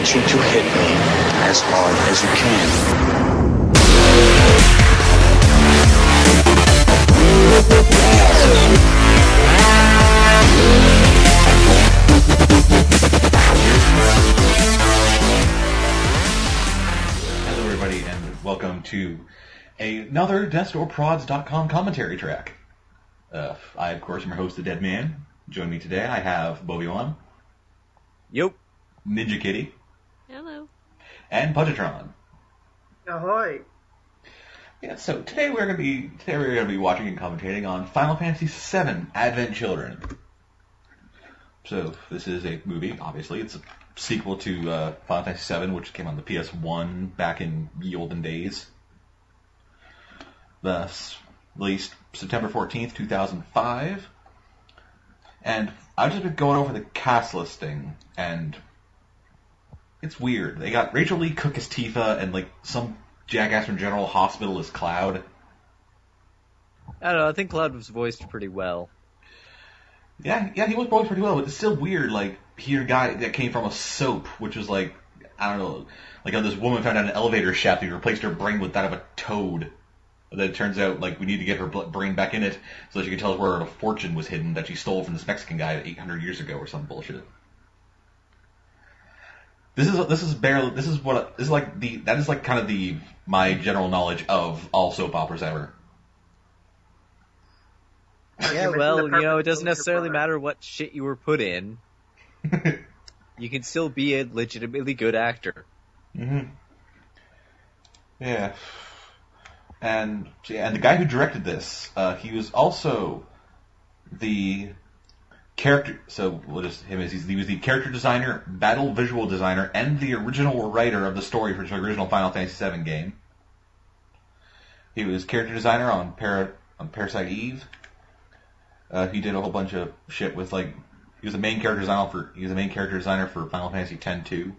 want you to hit me as hard as you can. Hello everybody and welcome to another DeathStoreProds.com commentary track. I of course am your host, The Dead Man. Joining me today I have Bobi-Wan. Yup. Ninja Kitty. Hello. And Pudgetron. Ahoy. Yeah, so today we're gonna be watching and commentating on Final Fantasy VII Advent Children. So this is a movie, obviously. It's a sequel to Final Fantasy VII, which came on the PS1 back in the olden days. Thus released September 14th, 2005. And I've just been going over the cast listing, and it's weird. They got Rachel Lee Cook as Tifa, and like some jackass from General Hospital as Cloud. I don't know, I think Cloud was voiced pretty well. Yeah, he was voiced pretty well, but it's still weird, like, hearing a guy that came from a soap, which was like, I don't know, like how this woman found out an elevator shaft and replaced her brain with that of a toad. And then it turns out, like, we need to get her brain back in it so that she can tell us where a fortune was hidden that she stole from this Mexican guy 800 years ago or some bullshit. That is kind of my general knowledge of all soap operas ever. Yeah, well, it doesn't necessarily matter what shit you were put in. You can still be a legitimately good actor. Mm-hmm. Yeah. And the guy who directed this, he was also the character. So what is him? He was the character designer, battle visual designer, and the original writer of the story for the original Final Fantasy VII game. He was character designer on Parasite Eve. He did a whole bunch of shit with he was the main character designer for Final Fantasy X-2.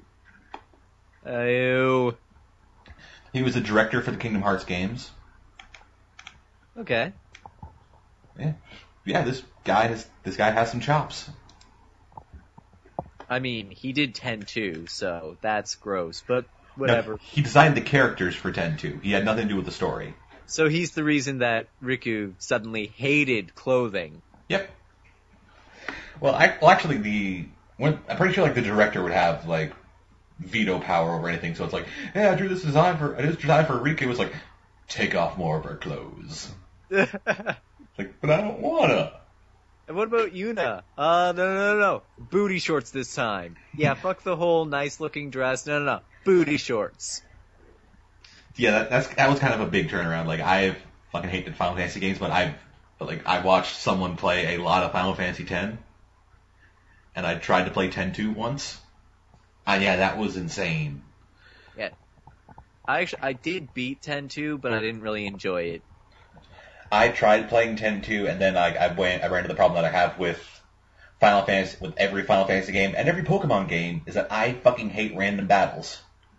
Ew. He was the director for the Kingdom Hearts games. Okay. Yeah. This guy has some chops. I mean, he did 10-2, so that's gross, but whatever. No, he designed the characters for 10-2. He had nothing to do with the story. So he's the reason that Riku suddenly hated clothing. Yep. Well, actually, I'm pretty sure the director would have veto power over anything. So it's like, hey, I drew this design for Riku. It's like, take off more of her clothes. It's like, but I don't wanna. And what about Yuna? No. Booty shorts this time. Yeah, fuck the whole nice looking dress. No. Booty shorts. Yeah, that was kind of a big turnaround. I've fucking hated Final Fantasy games, but I watched someone play a lot of Final Fantasy X, and I tried to play 10-2 once. Yeah, that was insane. Yeah. I did beat 10-2, but I didn't really enjoy it. I tried playing 10-2, and then I ran into the problem that I have with Final Fantasy, with every Final Fantasy game and every Pokemon game, is that I fucking hate random battles.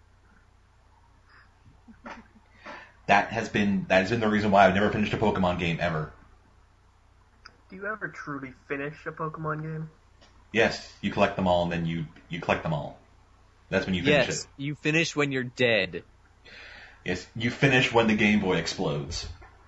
That has been the reason why I've never finished a Pokemon game ever. Do you ever truly finish a Pokemon game? Yes, you collect them all, and then you collect them all. That's when you finish it. Yes, you finish when you're dead. Yes, you finish when the Game Boy explodes.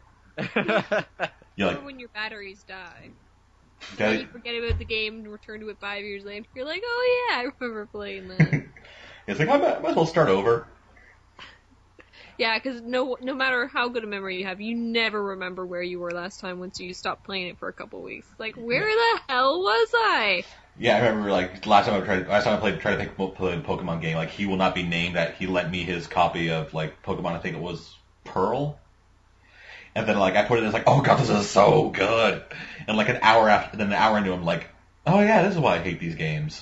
Or when your batteries die. You forget about the game and return to it 5 years later. You're like, oh yeah, I remember playing that. It's like, I might as well start over. Yeah, because no matter how good a memory you have, you never remember where you were last time once you stopped playing it for a couple weeks. Like, where the hell was I? Yeah, I remember last time I tried to play a Pokemon game, he will not be named that he lent me his copy of Pokemon, I think it was Pearl. And then I put it in, it's oh god, this is so good. And an hour into I'm like, oh yeah, this is why I hate these games.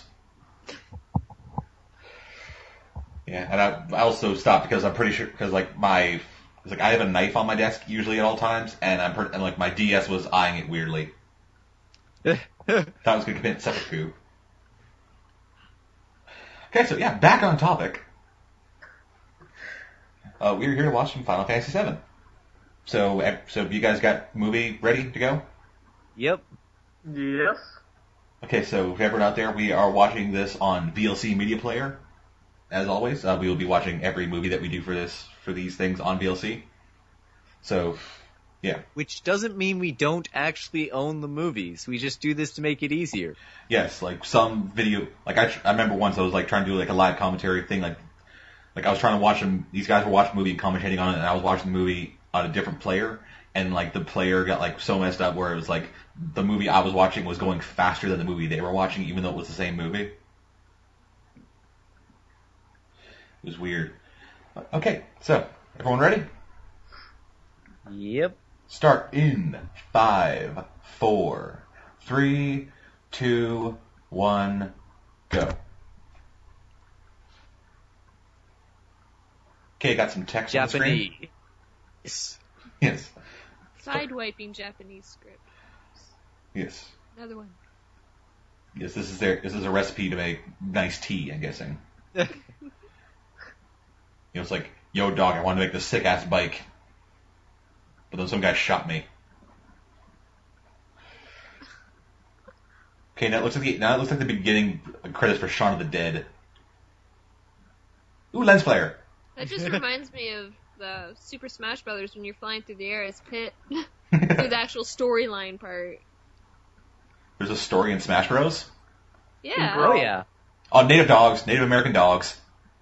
Yeah, and I also stopped because I'm pretty sure, I have a knife on my desk usually at all times, and my DS was eyeing it weirdly. Thought I was going to commit seppuku. Okay, so yeah, back on topic. We're here to watch some Final Fantasy VII. So you guys got movie ready to go? Yep. Yes. Okay, so if everyone out there, we are watching this on VLC Media Player. as always, we will be watching every movie that we do for these things on VLC. So, yeah. Which doesn't mean we don't actually own the movies. We just do this to make it easier. Yes, like some video, like I remember once I was like trying to do like a live commentary thing, like I was trying to watch them, these guys were watching the movie and commentating on it, and I was watching the movie on a different player, and like the player got like so messed up where it was like the movie I was watching was going faster than the movie they were watching, even though it was the same movie. It was weird. Okay, so, everyone ready? Yep. Start in 5, 4, 3, 2, 1, go. Okay, got some text on the screen. Japanese. Yes. Sidewiping Japanese script. Yes. Another one. Yes, this is a recipe to make nice tea, I'm guessing. You know, it's like, yo dog, I want to make this sick ass bike. But then some guy shot me. Okay, now it looks like the beginning credits for Shaun of the Dead. Ooh, lens flare. That just reminds me of the Super Smash Brothers when you're flying through the air as Pit. Through the actual storyline part. There's a story in Smash Bros. Yeah. Oh yeah. Oh, Native American dogs.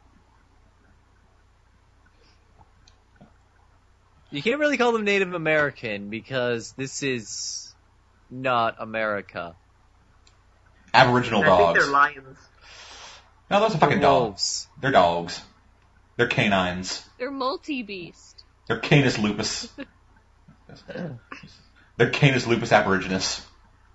You can't really call them Native American because this is not America. Aboriginal And I think dogs. they're lions. No, those are fucking They're dogs. wolves. They're dogs. They're canines. They're multi-beast. They're Canis lupus. They're Canis lupus aborigines.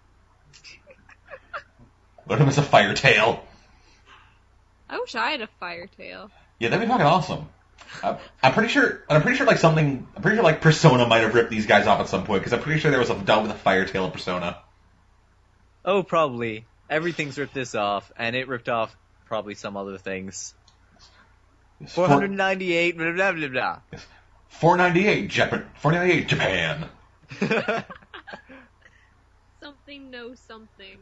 One of them is a fire tail. I wish I had a fire tail. Yeah, that'd be fucking awesome. I'm pretty sure like Persona might have ripped these guys off at some point, because I'm pretty sure there was a dog with a fire tail in Persona. Oh, probably. Everything's ripped this off, and it ripped off probably some other things. 498, blah, blah, blah, blah. 498 Japan. Something knows something.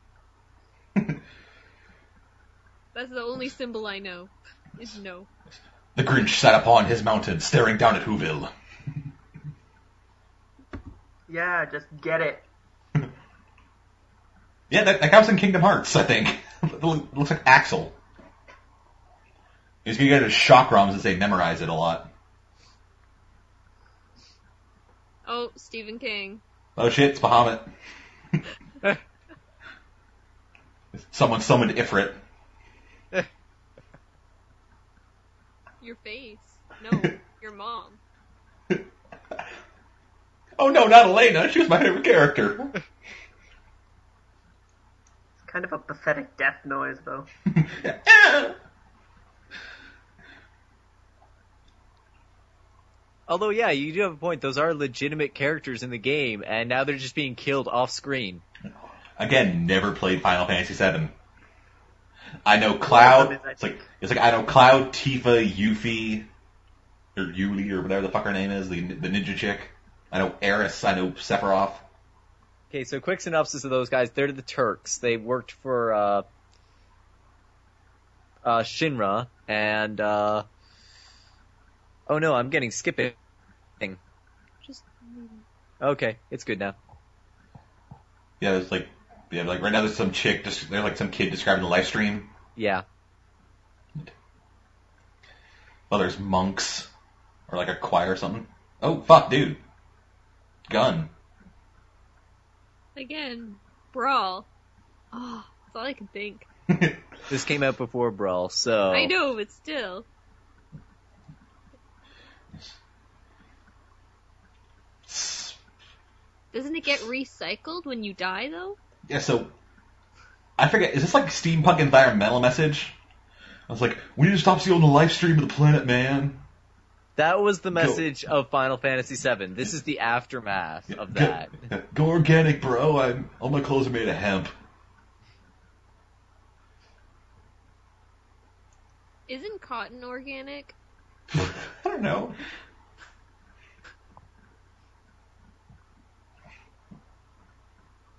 That's the only symbol I know. Is no. The Grinch sat upon his mountain, staring down at Whoville. Yeah, just get it. Yeah, that guy was in Kingdom Hearts, I think. It looks like Axel. He's gonna get his shock ROMs and say memorize it a lot. Oh, Stephen King. Oh shit, it's Bahamut. Someone summoned Ifrit. Your face. No, your mom. Oh no, not Elena. She was my favorite character. It's kind of a pathetic death noise, though. Although, yeah, you do have a point. Those are legitimate characters in the game, and now they're just being killed off screen. Again, never played Final Fantasy VII. I know Cloud. It's like I know Cloud, Tifa, Yuffie, or Yuli, or whatever the fuck her name is, the ninja chick. I know Eris. I know Sephiroth. Okay, so quick synopsis of those guys. They're the Turks. They worked for Shinra, and oh no, I'm getting skipping. Just. Okay, it's good now. Yeah, it's like right now there's some chick. There's like some kid describing the live stream. Yeah. Well, there's monks or like a choir or something. Oh fuck, dude. Gun. Again, Brawl. Oh, that's all I can think. This came out before Brawl, so... I know, but still. Doesn't it get recycled when you die, though? Yeah, so I forget. Is this like steampunk environmental message? I was like, we need to stop stealing the live stream of the planet, man. That was the message of Final Fantasy VII. This is the aftermath of that. Go organic, bro. All my clothes are made of hemp. Isn't cotton organic? I don't know.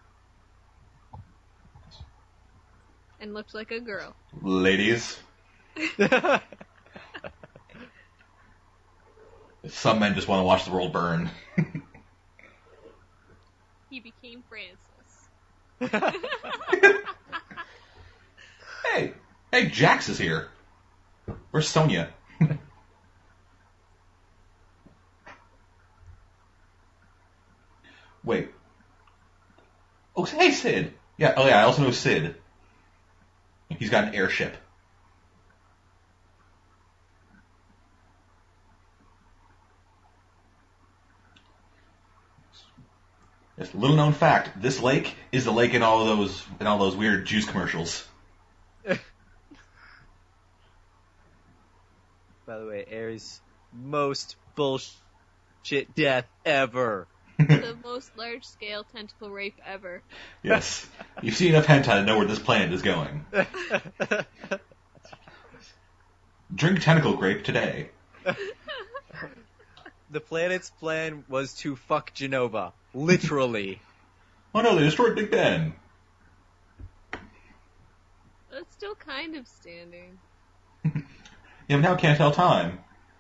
And looks like a girl. Ladies, Some men just want to watch the world burn. He became Francis. Hey, Jax is here. Where's Sonya? Wait. Oh, hey, Sid. Yeah, I also know Sid. He's got an airship. Yes, little known fact, this lake is the lake in all those weird juice commercials. By the way, Ares' most bullshit death ever. The most large-scale tentacle rape ever. Yes. You've seen enough hentai to know where this planet is going. Drink tentacle grape today. The planet's plan was to fuck Genova. Literally. Oh no, they destroyed Big Ben. It's still kind of standing. Yeah, but now can't tell time.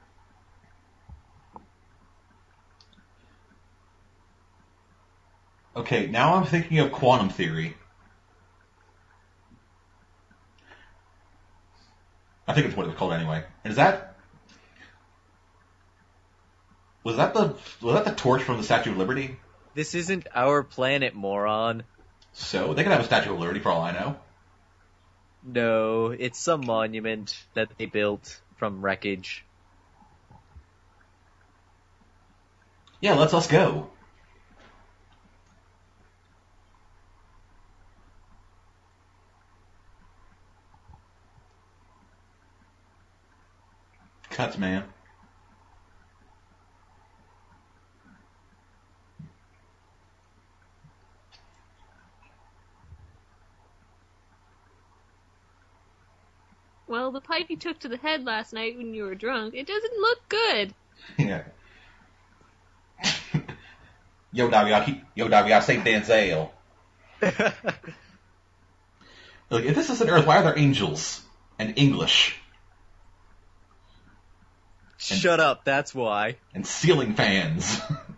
Okay, now I'm thinking of quantum theory. I think it's what it's called anyway. And was that the torch from the Statue of Liberty? This isn't our planet, moron. So they could have a Statue of Liberty for all I know. No, it's some monument that they built from wreckage. Yeah, let's us go. Cuts, man. Well, the pipe you took to the head last night when you were drunk, it doesn't look good. Yeah. Yo, dog, y'all say Denzel. Look, if this is an Earth, why are there angels and English Shut up, that's why. and ceiling fans?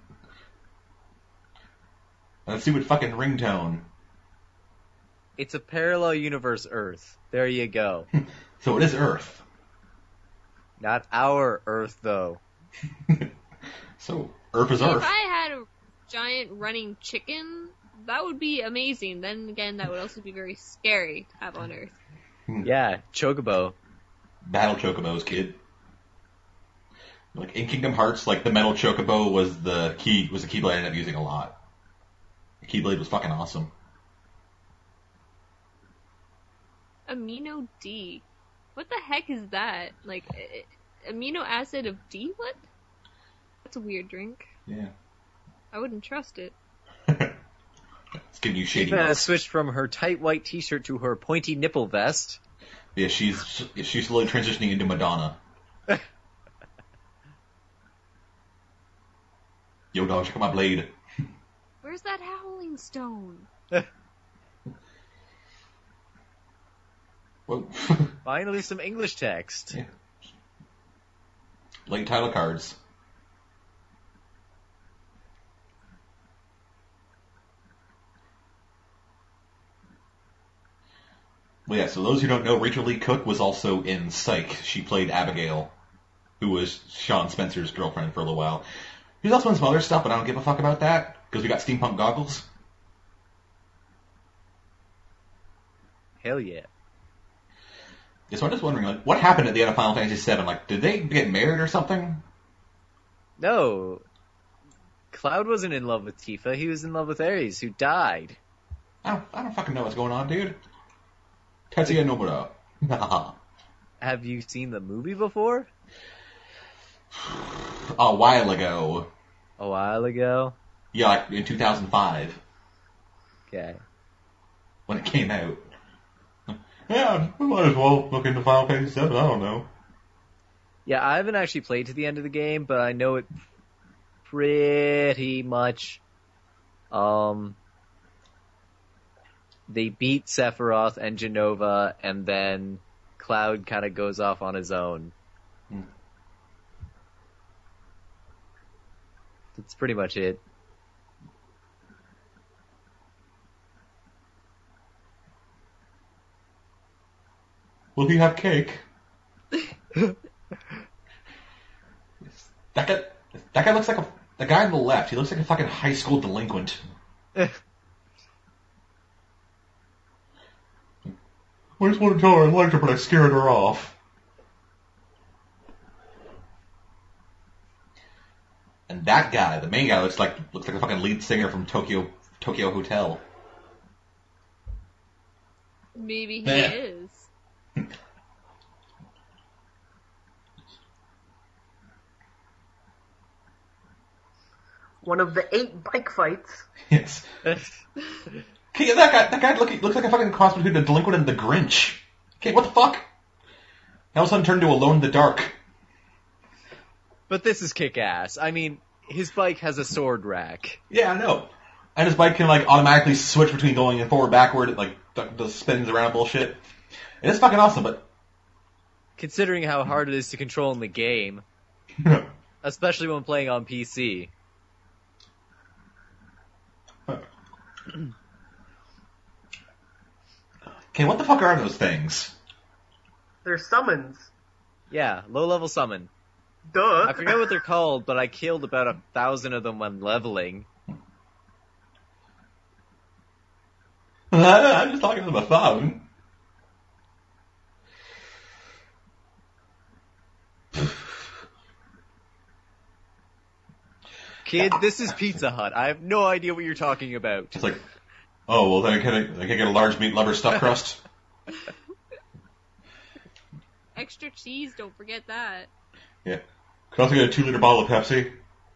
And a stupid fucking ringtone. It's a parallel universe Earth. There you go. So it is Earth. Not our Earth, though. So Earth is If Earth. I had a giant running chicken, that would be amazing. Then again, that would also be very scary to have on Earth. Yeah, Chocobo. Battle chocobos, kid. Like in Kingdom Hearts, like the metal chocobo was the keyblade I ended up using a lot. The keyblade was fucking awesome. Amino D. What the heck is that? Like, amino acid of D? What? That's a weird drink. Yeah. I wouldn't trust it. It's giving you shady. Eva looks. switched from her tight white t-shirt to her pointy nipple vest. Yeah, she's slowly transitioning into Madonna. Yo, dog, check out my blade. Where's that howling stone? Whoa. Finally, some English text. Yeah. Late title cards. Well, yeah, so those who don't know, Rachel Lee Cook was also in Psych. She played Abigail, who was Sean Spencer's girlfriend for a little while. She's also in some other stuff, but I don't give a fuck about that, because we got steampunk goggles. Hell yeah. Yeah, so I'm just wondering, like, what happened at the end of Final Fantasy VII? Like, did they get married or something? No. Cloud wasn't in love with Tifa, he was in love with Ares, who died. I don't fucking know what's going on, dude. Tetsuya Nomura. Have you seen the movie before? A while ago. A while ago? Yeah, like in 2005, Okay. when it came out. Yeah, we might as well look into Final Fantasy VII, I don't know. Yeah, I haven't actually played to the end of the game, but I know it pretty much. They beat Sephiroth and Genova, and then Cloud kind of goes off on his own. Hmm. That's pretty much it. Will he have cake? That guy looks like the guy on the left. He looks like a fucking high school delinquent. I just want to tell her I liked her, but I scared her off. And that guy, the main guy, looks like a fucking lead singer from Tokyo Hotel. Maybe he Yeah. is. One of the 8 bike fights. Yes. Okay, that guy looks like a fucking cross between the delinquent and the Grinch. Okay, what the fuck? All of a sudden turned to Alone in the Dark. But this is kick-ass. I mean, his bike has a sword rack. Yeah, I know. And his bike can like automatically switch between going in forward, backward, it, like does spins around bullshit. It is fucking awesome, but Considering how hard it is to control in the game, especially when playing on PC. okay, what the fuck are those things? They're summons. Yeah, low-level summon. Duh. I forget what they're called, but I killed about 1,000 of them when leveling. I'm just talking to the phone. Kid, this is Pizza Hut. I have no idea what you're talking about. It's like, oh well, then I can get a large meat lover stuffed crust. Extra cheese, don't forget that. Yeah. Could also get a 2-liter bottle of Pepsi.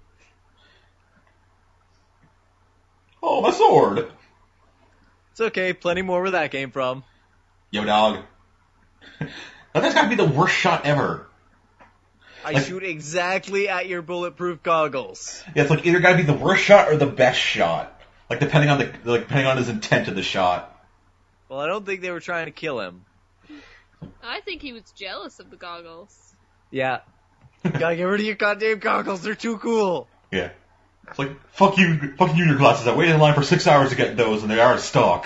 Oh, my sword! It's okay, plenty more where that came from. Yo, dog. That's gotta be the worst shot ever. I shoot exactly at your bulletproof goggles. Yeah, it's like either gotta be the worst shot or the best shot. Like depending on his intent of the shot. Well, I don't think they were trying to kill him. I think he was jealous of the goggles. Yeah. Gotta get rid of your goddamn goggles, they're too cool. Yeah. It's like, fuck you and your glasses. I waited in line for 6 hours to get those and they are in stock.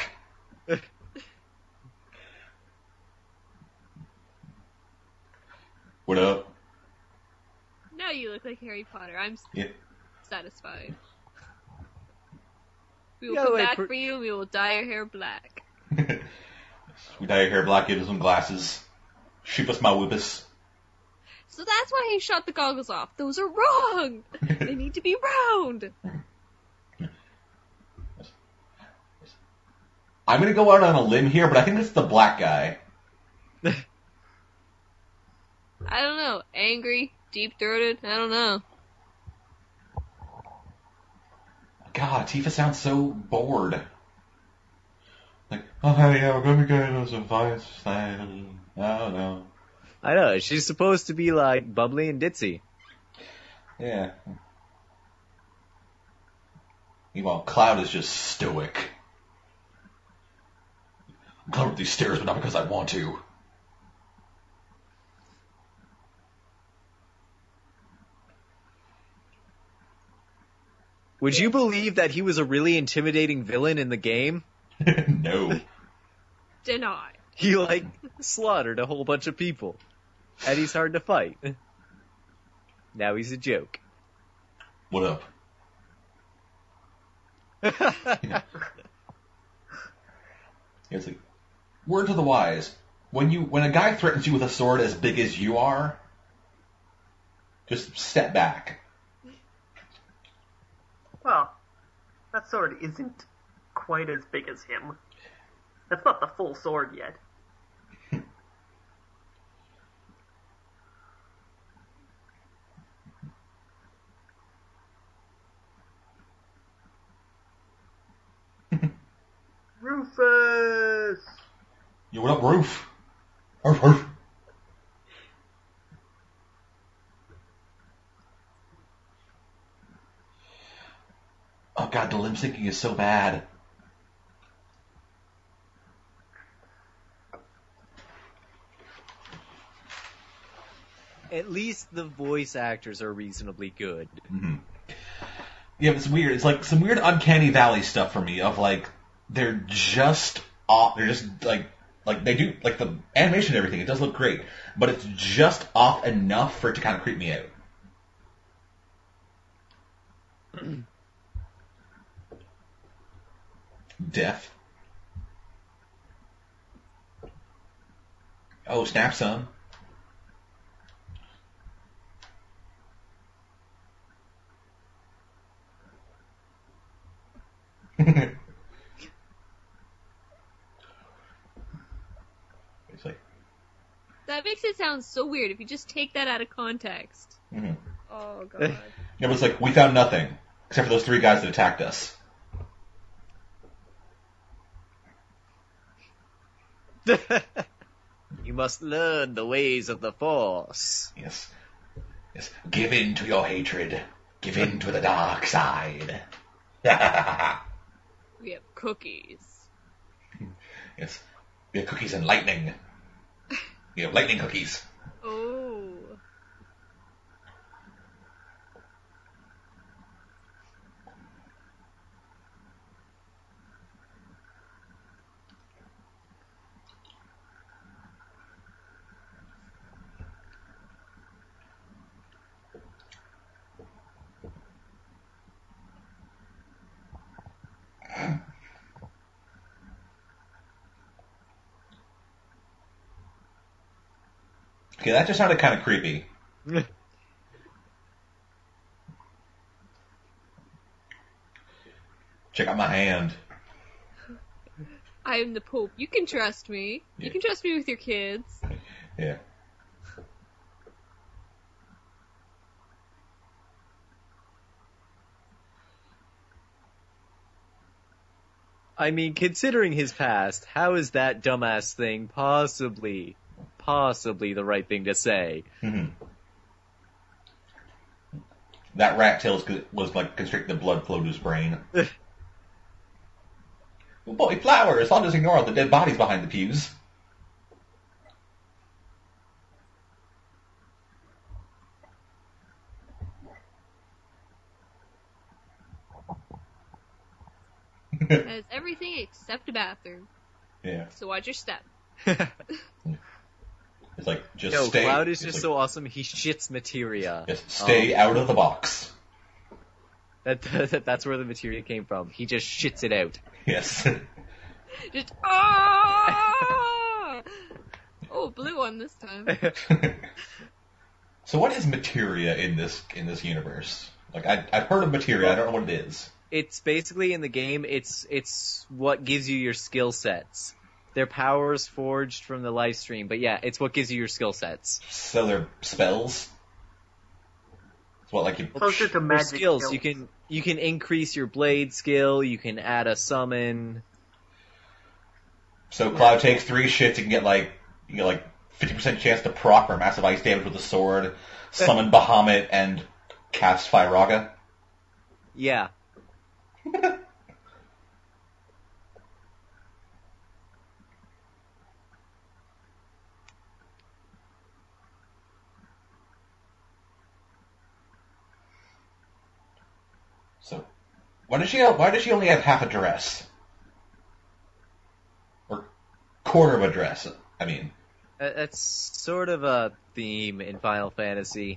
What up? Now you look like Harry Potter. I'm Yeah. satisfied. We will Yeah, come wait, back for you and we will dye your hair black. We dye your hair black, give us some glasses. Shoot us my whippus. So that's why he shot the goggles off. Those are wrong! They need to be round! I'm gonna go out on a limb here, but I think it's the black guy. I don't know. Angry? Deep-throated? I don't know. God, Tifa sounds so bored. Like, oh hey, yeah, we're gonna be getting some advice. I don't know. I know, she's supposed to be like bubbly and ditzy. Yeah. Meanwhile, Cloud is just stoic. I'm climbing up these stairs, but not because I want to. Would you believe that he was a really intimidating villain in the game? No. Deny. He, like, slaughtered a whole bunch of people. And he's hard to fight. Now he's a joke. What up? Yeah, it's like, word to the wise. When a guy threatens you with a sword as big as you are, just step back. Well, that sword isn't quite as big as him. That's not the full sword yet. Rufus! Yo, what up, Roof? Arf, arf. Oh god, the limb syncing is so bad. At least the voice actors are reasonably good. Mm-hmm. Yeah, but it's weird. It's like some weird Uncanny Valley stuff for me of like, they're just off, they're just like they do, like the animation and everything, it does look great, but it's just off enough for it to kind of creep me out. Death. Oh, snap, son. It's like, That makes it sound so weird if you just take that out of context. mm-hmm. Oh god. It was like, we found nothing, except for those 3 guys that attacked us. You must learn the ways of the Force. Yes. Yes. Give in to your hatred. Give in to the dark side. We have cookies. Yes. We have cookies and lightning. We have lightning cookies. Oh. Okay, that just sounded kind of creepy. Check out my hand. I am the Pope. You can trust me. Yeah. You can trust me with your kids. Yeah. I mean, considering his past, how is that dumbass thing possibly the right thing to say? Mm-hmm. That rat tail was like constricting the blood flow to his brain. Oh boy, flowers! I'll just ignore all the dead bodies behind the pews. That is everything except a bathroom. Yeah. So watch your step. It's like, just No, stay. Cloud is it's just like, so awesome, he shits materia. Just stay out of the box. That's where the materia came from. He just shits it out. Yes. Just ah! Oh, blue one this time. So what is materia in this universe? Like, I've heard of materia, I don't know what it is. It's basically in the game, it's what gives you your skill sets. They're powers forged from the live stream, but yeah, it's what gives you your skill sets. So they're spells? It's what, like, you... Closer to For magic skills, you can increase your blade skill, you can add a summon. So Cloud takes 3 shits, you get like 50% chance to proc or massive ice damage with a sword, summon Bahamut, and cast Firaga. Yeah. So, why does she only have half a dress? Or quarter of a dress, I mean. That's sort of a theme in Final Fantasy.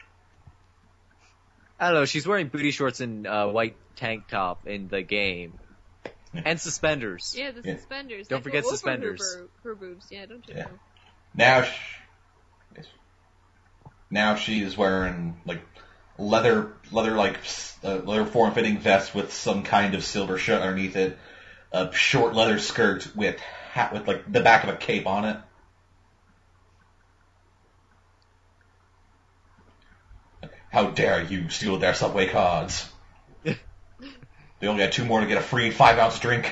I don't know, she's wearing booty shorts and white tank top in the game. Yeah. And suspenders. Yeah, the Yeah. suspenders. Don't That forget go over suspenders. Her boobs. Yeah, don't you Yeah. know? Now she's wearing like leather form-fitting vest with some kind of silver shirt underneath it, a short leather skirt with like the back of a cape on it. How dare you steal their Subway cards? They only had 2 more to get a free 5-ounce drink.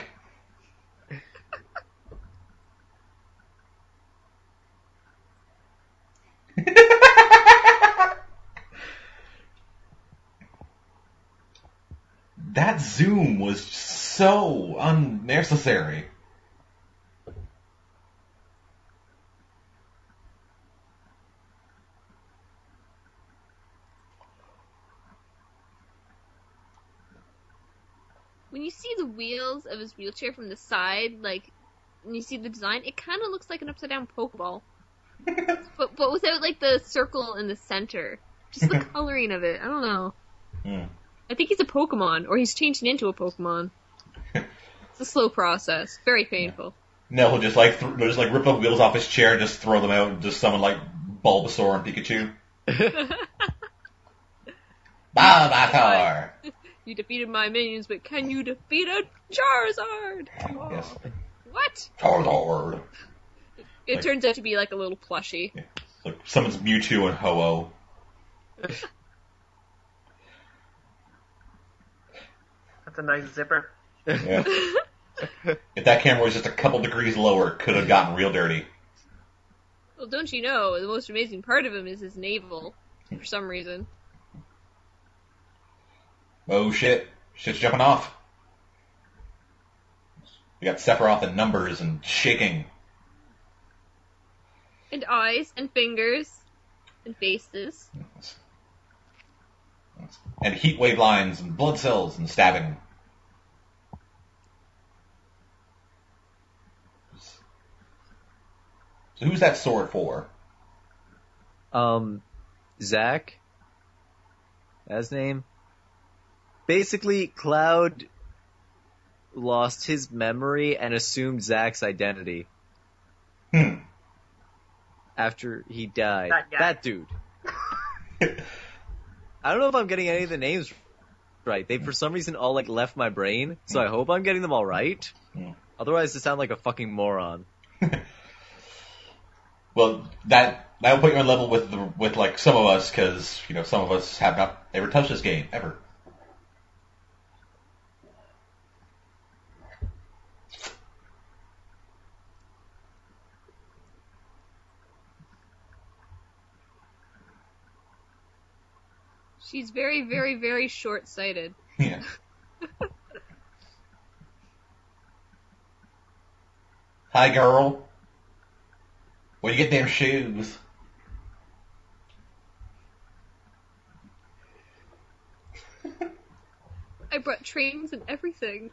That zoom was so unnecessary. when you see the wheels of his wheelchair from the side, like, when you see the design, it kind of looks like an upside-down Pokeball. but without, like, the circle in the center. Just the coloring of it. I don't know. I think he's a Pokemon, or he's changing into a Pokemon. It's a slow process. Very painful. No, he'll just like rip the wheels off his chair and just throw them out and just summon like Bulbasaur and Pikachu. Bulbasaur! You defeated my minions, but can you defeat a Charizard? Yes. What? Charizard. It turns out to be like a little plushie. Yeah. Like summons Mewtwo and Ho-Oh. That's a nice zipper. Yeah. If that camera was just a couple degrees lower, it could have gotten real dirty. Well, don't you know, the most amazing part of him is his navel, for some reason. Oh shit. Shit's jumping off. We got Sephiroth and numbers and shaking. And eyes, and fingers, and faces. And heat wave lines and blood cells and stabbing. So who's that sword for? Zack? That's his name? Basically, Cloud lost his memory and assumed Zack's identity. After he died. That dude. I don't know if I'm getting any of the names right. They, for some reason, all, like, left my brain, so I hope I'm getting them all right. Otherwise, I sound like a fucking moron. Well, that'll put you on level with like some of us, because you know some of us have not ever touched this game ever. She's very, very, very short-sighted. Yeah. Hi, girl. Where you get them shoes? I brought trains and everything.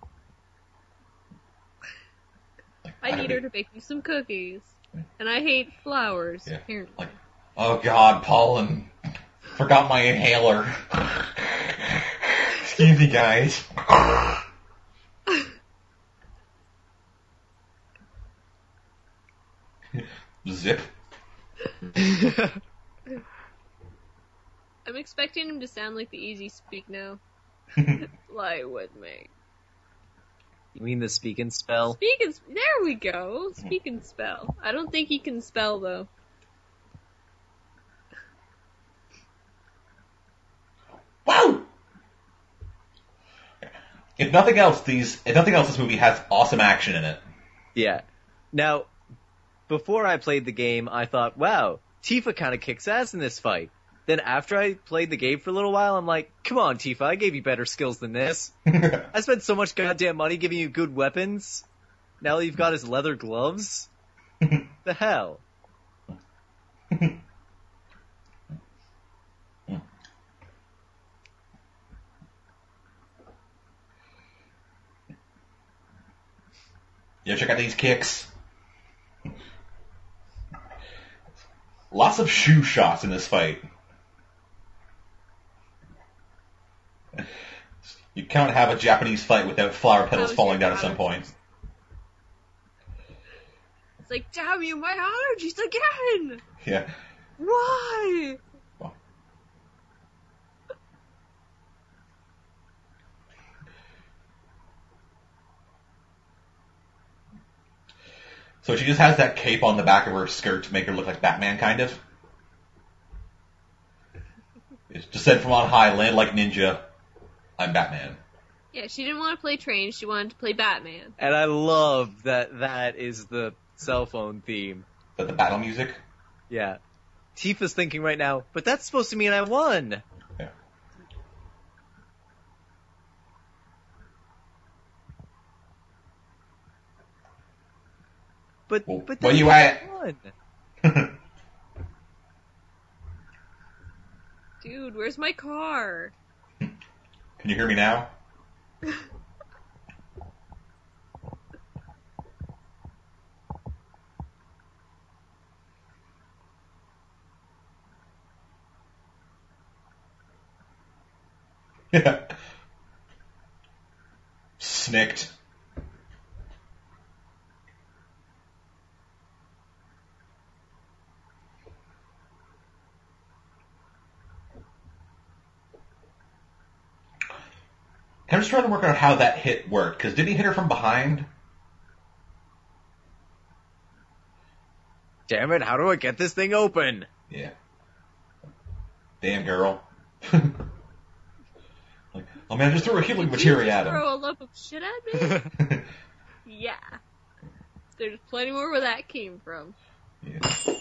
I need her to bake me some cookies. And I hate flowers, apparently. Like, oh god, pollen. Forgot my inhaler. Excuse me, guys. Zip. I'm expecting him to sound like the Easy Speak now. Fly with me. You mean the speak and spell? There we go. Speak and spell. I don't think he can spell though. Wow! If nothing else, this movie has awesome action in it. Yeah. Now, before I played the game, I thought, wow, Tifa kind of kicks ass in this fight. Then after I played the game for a little while, I'm like, come on, Tifa, I gave you better skills than this. I spent so much goddamn money giving you good weapons. Now you've got his leather gloves? The hell? Yeah, check out these kicks. Lots of shoe shots in this fight. You can't have a Japanese fight without flower petals falling down at some point. It's like, damn you, my allergies again! Yeah. Why? Well. So she just has that cape on the back of her skirt to make her look like Batman, kind of. It's descend from on high, land like ninja. I'm Batman. Yeah, she didn't want to play train, she wanted to play Batman. And I love that is the cell phone theme. But the battle music? Yeah. Tifa's thinking right now, but that's supposed to mean I won. Yeah. But where you at? Won. Dude, where's my car? Can you hear me now? Yeah. Snicked. I'm just trying to work out how that hit worked, because did he hit her from behind? Damn it, how do I get this thing open? Yeah. Damn girl. Like, oh man, I just threw a healing materia at him. Throw a lump of shit at me? Yeah. There's plenty more where that came from. Yeah.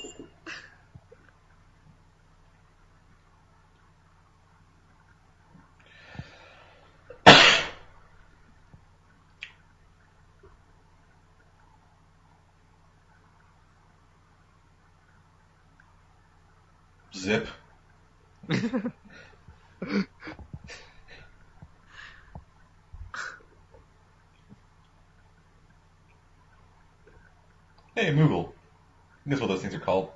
Zip. Hey, Moogle. Guess what those things are called.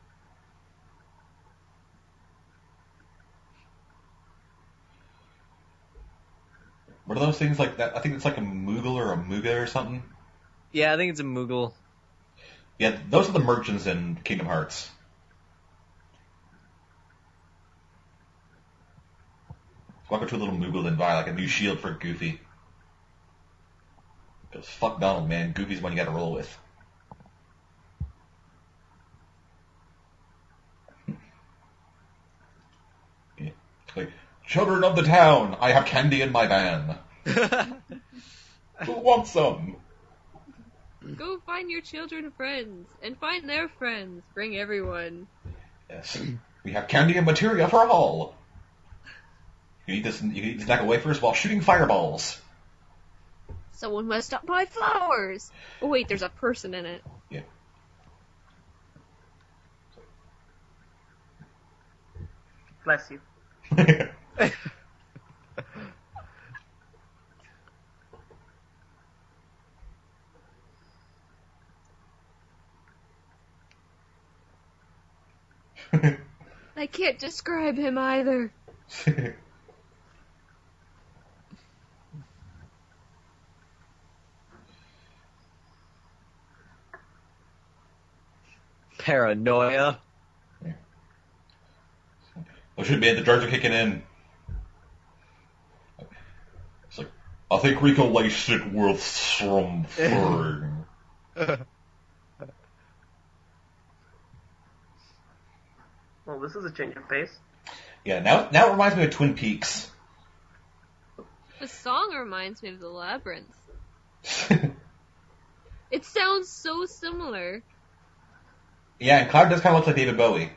What are those things like that? I think it's like a Moogle or a Mooga or something. Yeah, I think it's a Moogle. Yeah, those are the merchants in Kingdom Hearts. Welcome to a little Moogle and buy like a new shield for Goofy. Because fuck Donald, man. Goofy's the one you gotta roll with. Yeah. Like, children of the town, I have candy in my van. Who wants some? Go find your children friends, and find their friends. Bring everyone. Yes. We have candy and materia for all. You eat this snack away first while shooting fireballs. Someone must stop by flowers. Oh wait, there's a person in it. Yeah. Bless you. I can't describe him either. Paranoia. Oh shit, man, the drugs are kicking in. It's like, I think Rico likes it worth something. Well, this is a change of pace. Yeah, now it reminds me of Twin Peaks. The song reminds me of The Labyrinth. It sounds so similar. Yeah, and Cloud does kind of look like David Bowie.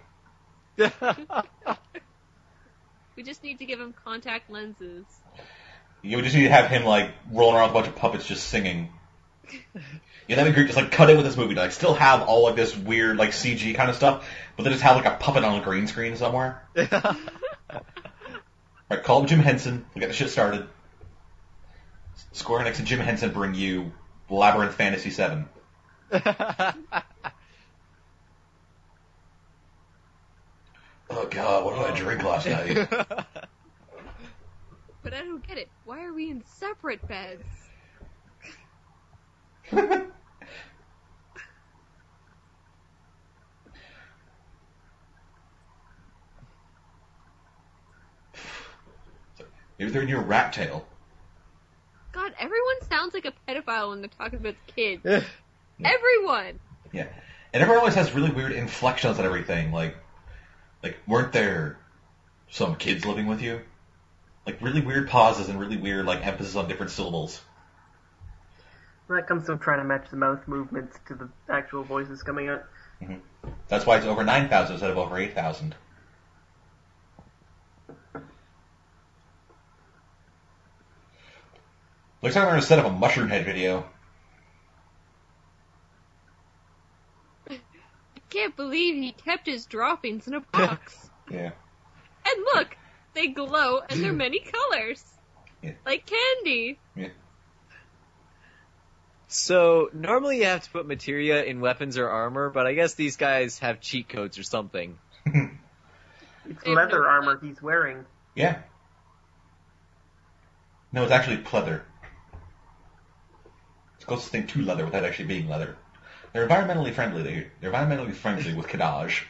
We just need to give him contact lenses. You would just need to have him, like, rolling around with a bunch of puppets just singing. Yeah, that'd be great. Just, like, cut it with this movie. Like, still have all, like, this weird, like, CG kind of stuff, but then just have, like, a puppet on a green screen somewhere. Alright, call up Jim Henson. We'll get the shit started. Square Enix and Jim Henson bring you Labyrinth Fantasy 7. Oh god, what did I drink last night? But I don't get it. Why are we in separate beds? Maybe they're in your rat tail. God, everyone sounds like a pedophile when they're talking about kids. Everyone! Yeah. And everyone always has really weird inflections and everything. Like, weren't there some kids living with you? Like, really weird pauses and really weird, like, emphasis on different syllables. When that comes to trying to match the mouth movements to the actual voices coming out. Mm-hmm. That's why it's over 9,000 instead of over 8,000. Looks like we're in a set of a Mushroom Head video. I can't believe he kept his droppings in a box. Yeah. And look, they glow and they're many colors. Yeah. Like candy. Yeah. So, normally you have to put materia in weapons or armor, but I guess these guys have cheat codes or something. It's leather armor he's wearing. Yeah. No, it's actually pleather. It's the closest thing to leather without actually being leather. They're environmentally friendly. They're environmentally friendly with Kadaj.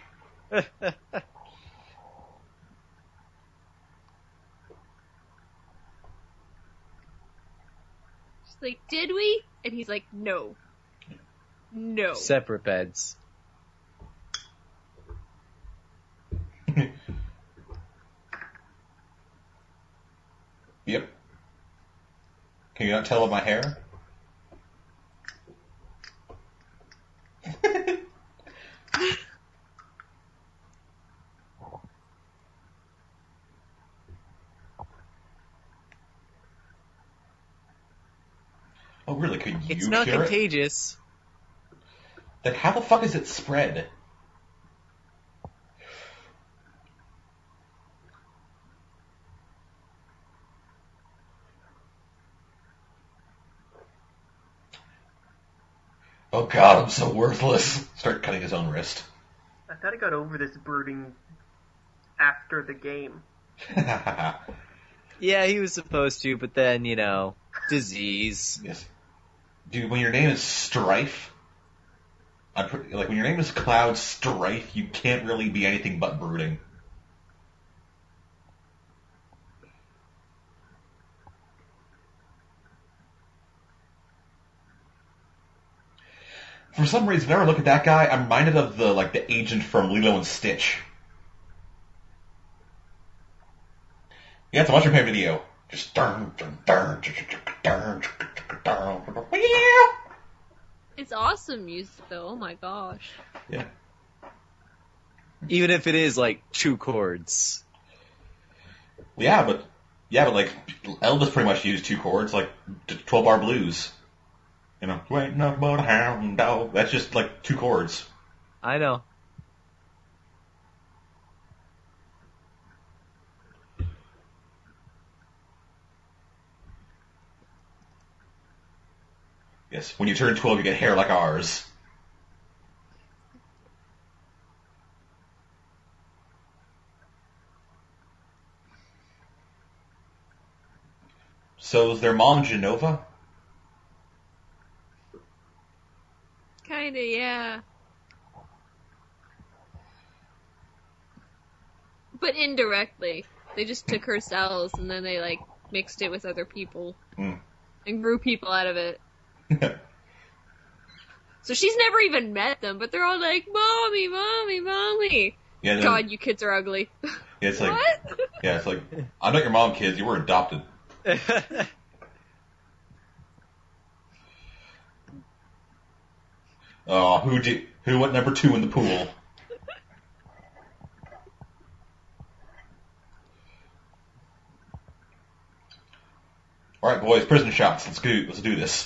She's like, did we? And he's like, no. No. Separate beds. Yep. Can you not tell of my hair? Oh, really? Could you It's not cure it? contagious. Then how the fuck is it spread? Oh god, I'm so worthless. Start cutting his own wrist. I thought I got over this brooding after the game. Yeah, he was supposed to, but then, disease. Yes. Dude, when your name is Strife, like when your name is Cloud Strife, you can't really be anything but brooding. For some reason, whenever I look at that guy, I'm reminded of the agent from Lilo and Stitch. Yeah, it's a mushroom head video. Just It's awesome music, though. Oh my gosh. Yeah. Even if it is, 2 chords. Yeah, but like Elvis pretty much used 2 chords, like 12-bar blues. You ain't nothing but a hound dog. That's just 2 chords. I know. Yes, when you turn 12, you get hair like ours. So is their mom Genova? Kinda, yeah. But indirectly. They just took her cells and then they, mixed it with other people. Mm. And grew people out of it. So she's never even met them, but they're all like, Mommy, Mommy, Mommy. Yeah, God, you kids are ugly. Yeah, it's like, What? yeah, it's like, I'm not your mom, kids. You were adopted. Oh, who went number 2 in the pool? All right, boys, prison shots. Let's do this.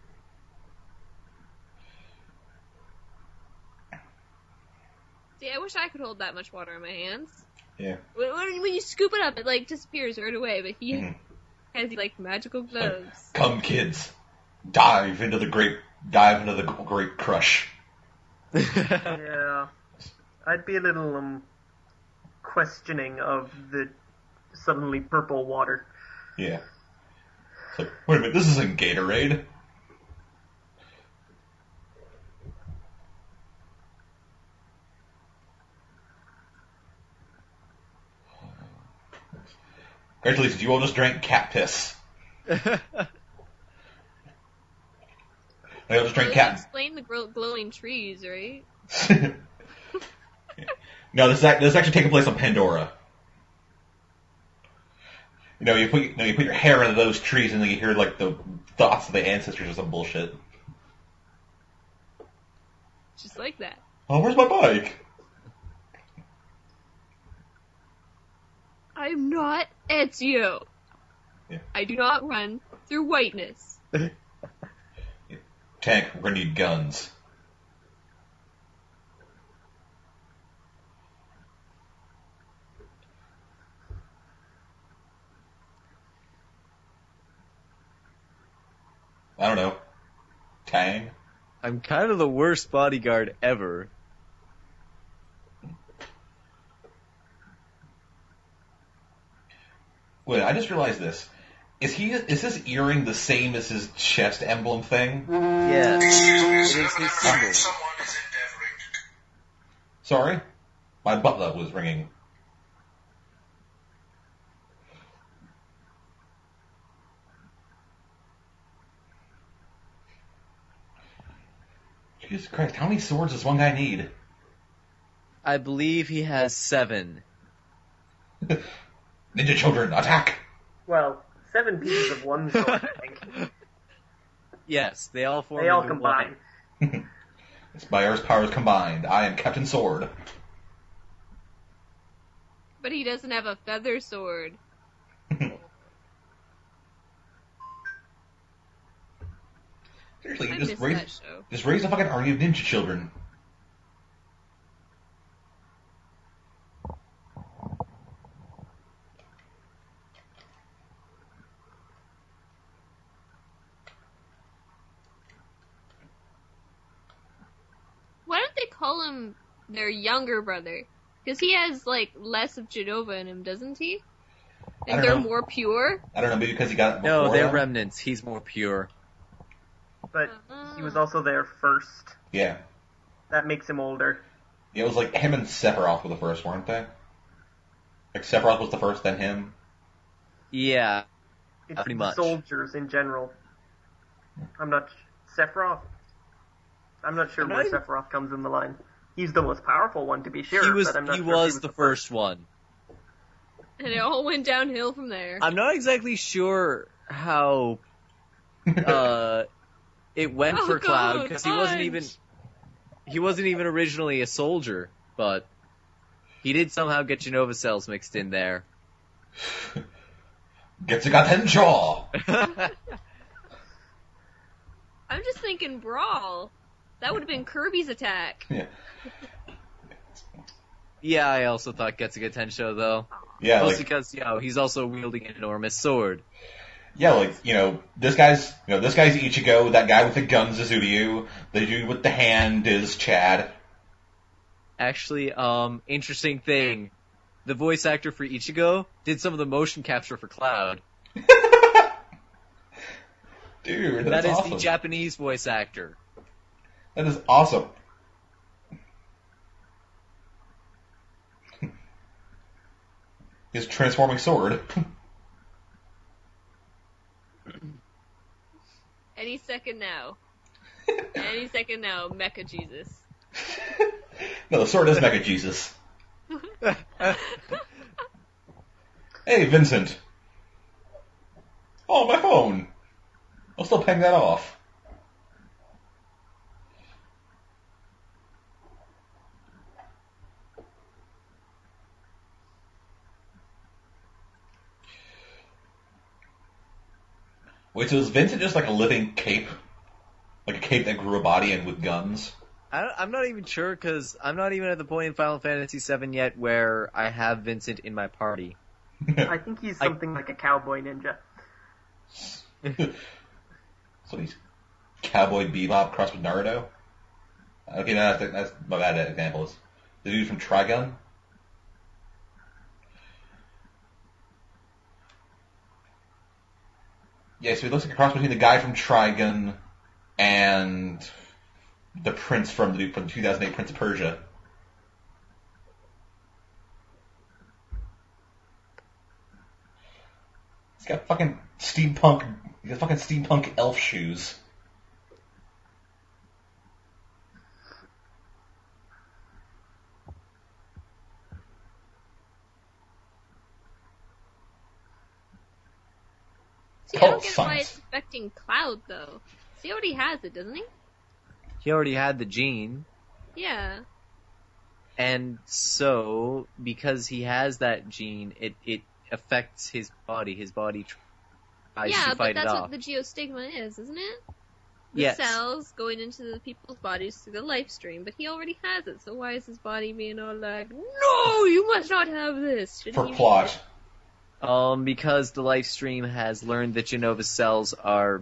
See, I wish I could hold that much water in my hands. Yeah. When you scoop it up, it, disappears right away, but he has, magical gloves. Come, kids, dive into the great crush. Yeah. I'd be a little, questioning of the suddenly purple water. Yeah. It's like, wait a minute, this isn't Gatorade. Congratulations, you all just drank cat piss. They all just drank You cat. explain the glowing trees, right? No, this is actually taking place on Pandora. You put your hair into those trees and then you hear the thoughts of the ancestors or some bullshit. Just like that. Oh, where's my bike? I'm not Ezio. Yeah. I do not run through whiteness. Tank, we're gonna need guns. I don't know. Tang? I'm kind of the worst bodyguard ever. Wait, I just realized this. Is his earring the same as his chest emblem thing? Yes. Excuse me, It sir, is but his I'm afraid symbol. someone is endeavoring to... Sorry? My butler was ringing. Jesus Christ, how many swords does one guy need? I believe he has 7. Ninja children, attack! Well, 7 pieces of one sword, I think. Yes, they all form They all into combine. one. Spire's powers combined. I am Captain Sword. But he doesn't have a feather sword. Seriously, I just missed raise, that show. just raise a fucking army of ninja children. Why don't they call him their younger brother? Because he has, like, less of Genova in him, doesn't he? I And don't they're know. more pure? I don't know, maybe because he got it before No, they're them? remnants. He's more pure. But he was also there first. Yeah. That makes him older. Yeah, it was like him and Sephiroth were the first, weren't they? Like Sephiroth was the first, then him. Yeah. It's Pretty the much. soldiers in general. I'm not... Sephiroth? I'm not sure I'm where not even- Sephiroth comes in the line. He's the most powerful one, to be sure, He was but I'm not he sure was if he the first one. And it all went downhill from there. I'm not exactly sure how it went Oh, for Cloud God, because fudge. he wasn't even originally a soldier, but he did somehow get Genova cells mixed in there. Getsuga Tencho! I'm just thinking Brawl. That would have been Kirby's attack. Yeah. Yeah, I also thought Getsuga Tensho though. Yeah, Mostly like, because, he's also wielding an enormous sword. yeah, like, this guy's Ichigo, that guy with the gun's is Uryu, the dude with the hand is Chad. Actually, interesting thing. The voice actor for Ichigo did some of the motion capture for Cloud. Dude, That that's is awesome. the Japanese voice actor. That is awesome. His transforming sword. Any second now. Any second now, Mecha Jesus. No, the sword is Mecha Jesus. Hey, Vincent. Oh, my phone. I'll still paying that off. Wait, so is Vincent just like a living cape? Like a cape that grew a body and with guns? I'm not even sure because I'm not even at the point in Final Fantasy VII yet where I have Vincent in my party. I think he's something like a cowboy ninja. So he's Cowboy Bebop crossed with Naruto? Okay, no, that's my bad example. Is the dude from Trigun? Yeah, so he looks like a cross between the guy from Trigun and the prince from the 2008 Prince of Persia. He's got fucking steampunk elf shoes. See, I Cult don't get why science. it's affecting Cloud, though. See, he already has it, doesn't he? He already had the gene, Yeah. and so because he has that gene, it affects his body. His body tries Yeah, to but fight it that's off. what the geostigma is, isn't it? The Yes. cells going into the people's bodies through the life stream, but he already has it, so why is his body being all like, no, you must not have this? Shouldn't For you plot. Because the life stream has learned that Genova cells are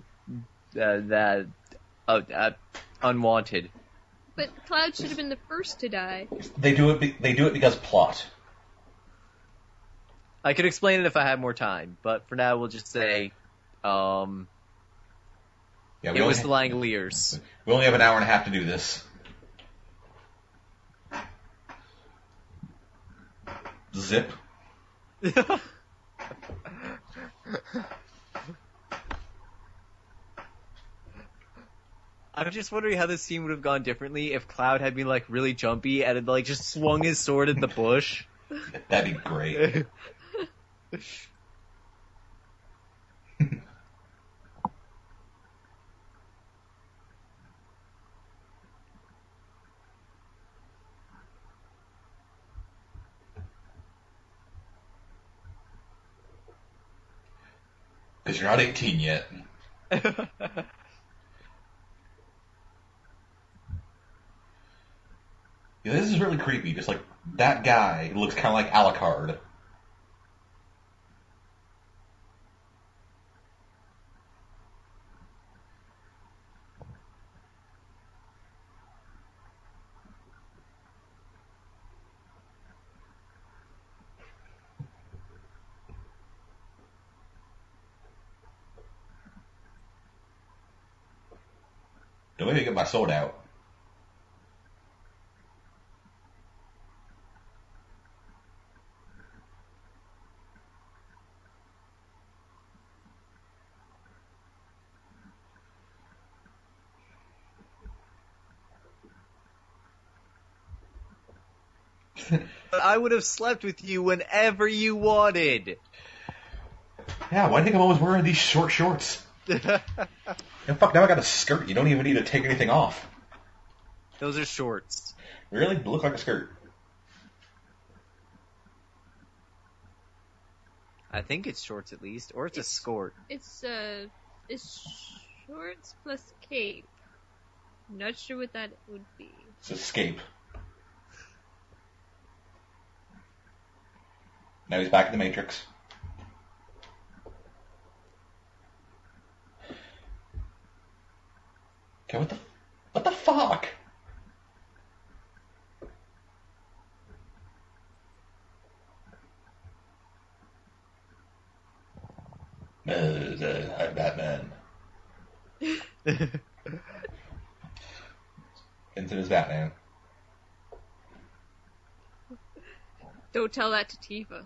unwanted. But Cloud should have been the first to die. They do it because plot. I could explain it if I had more time, but for now we'll just say Yeah, It was the Langoliers. we only have an hour and a half to do this. Zip. I'm just wondering how this scene would have gone differently if Cloud had been like really jumpy and had like just swung his sword at the bush. That'd be great. Because you're not 18 yet. Yeah, this is really creepy. Just like that guy looks kind of like Alucard. Don't make me get my sword out. But I would have slept with you whenever you wanted. Yeah, why do you think I'm always wearing these short shorts? And fuck, now I got a skirt. You don't even need to take anything off. Those are shorts. Really? They look like a skirt. I think it's shorts at least, or it's a skirt. It's shorts plus cape. Not sure what that would be. It's escape. Now he's back in the Matrix. Okay, what the fuck? I'm Batman. Vincent is Batman. Don't tell that to Tifa.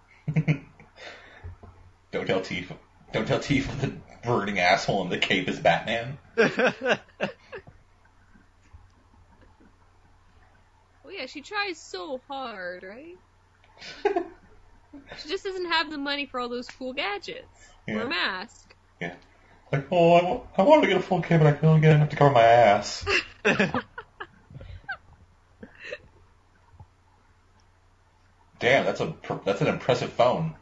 Don't tell Tifa the burning asshole in the cape is Batman. Oh yeah, she tries so hard, right? She just doesn't have the money for all those cool gadgets. Or a mask. Yeah. Like, oh, I wanted to get a full cape, but I can only get enough to cover my ass. Damn, that's an impressive phone.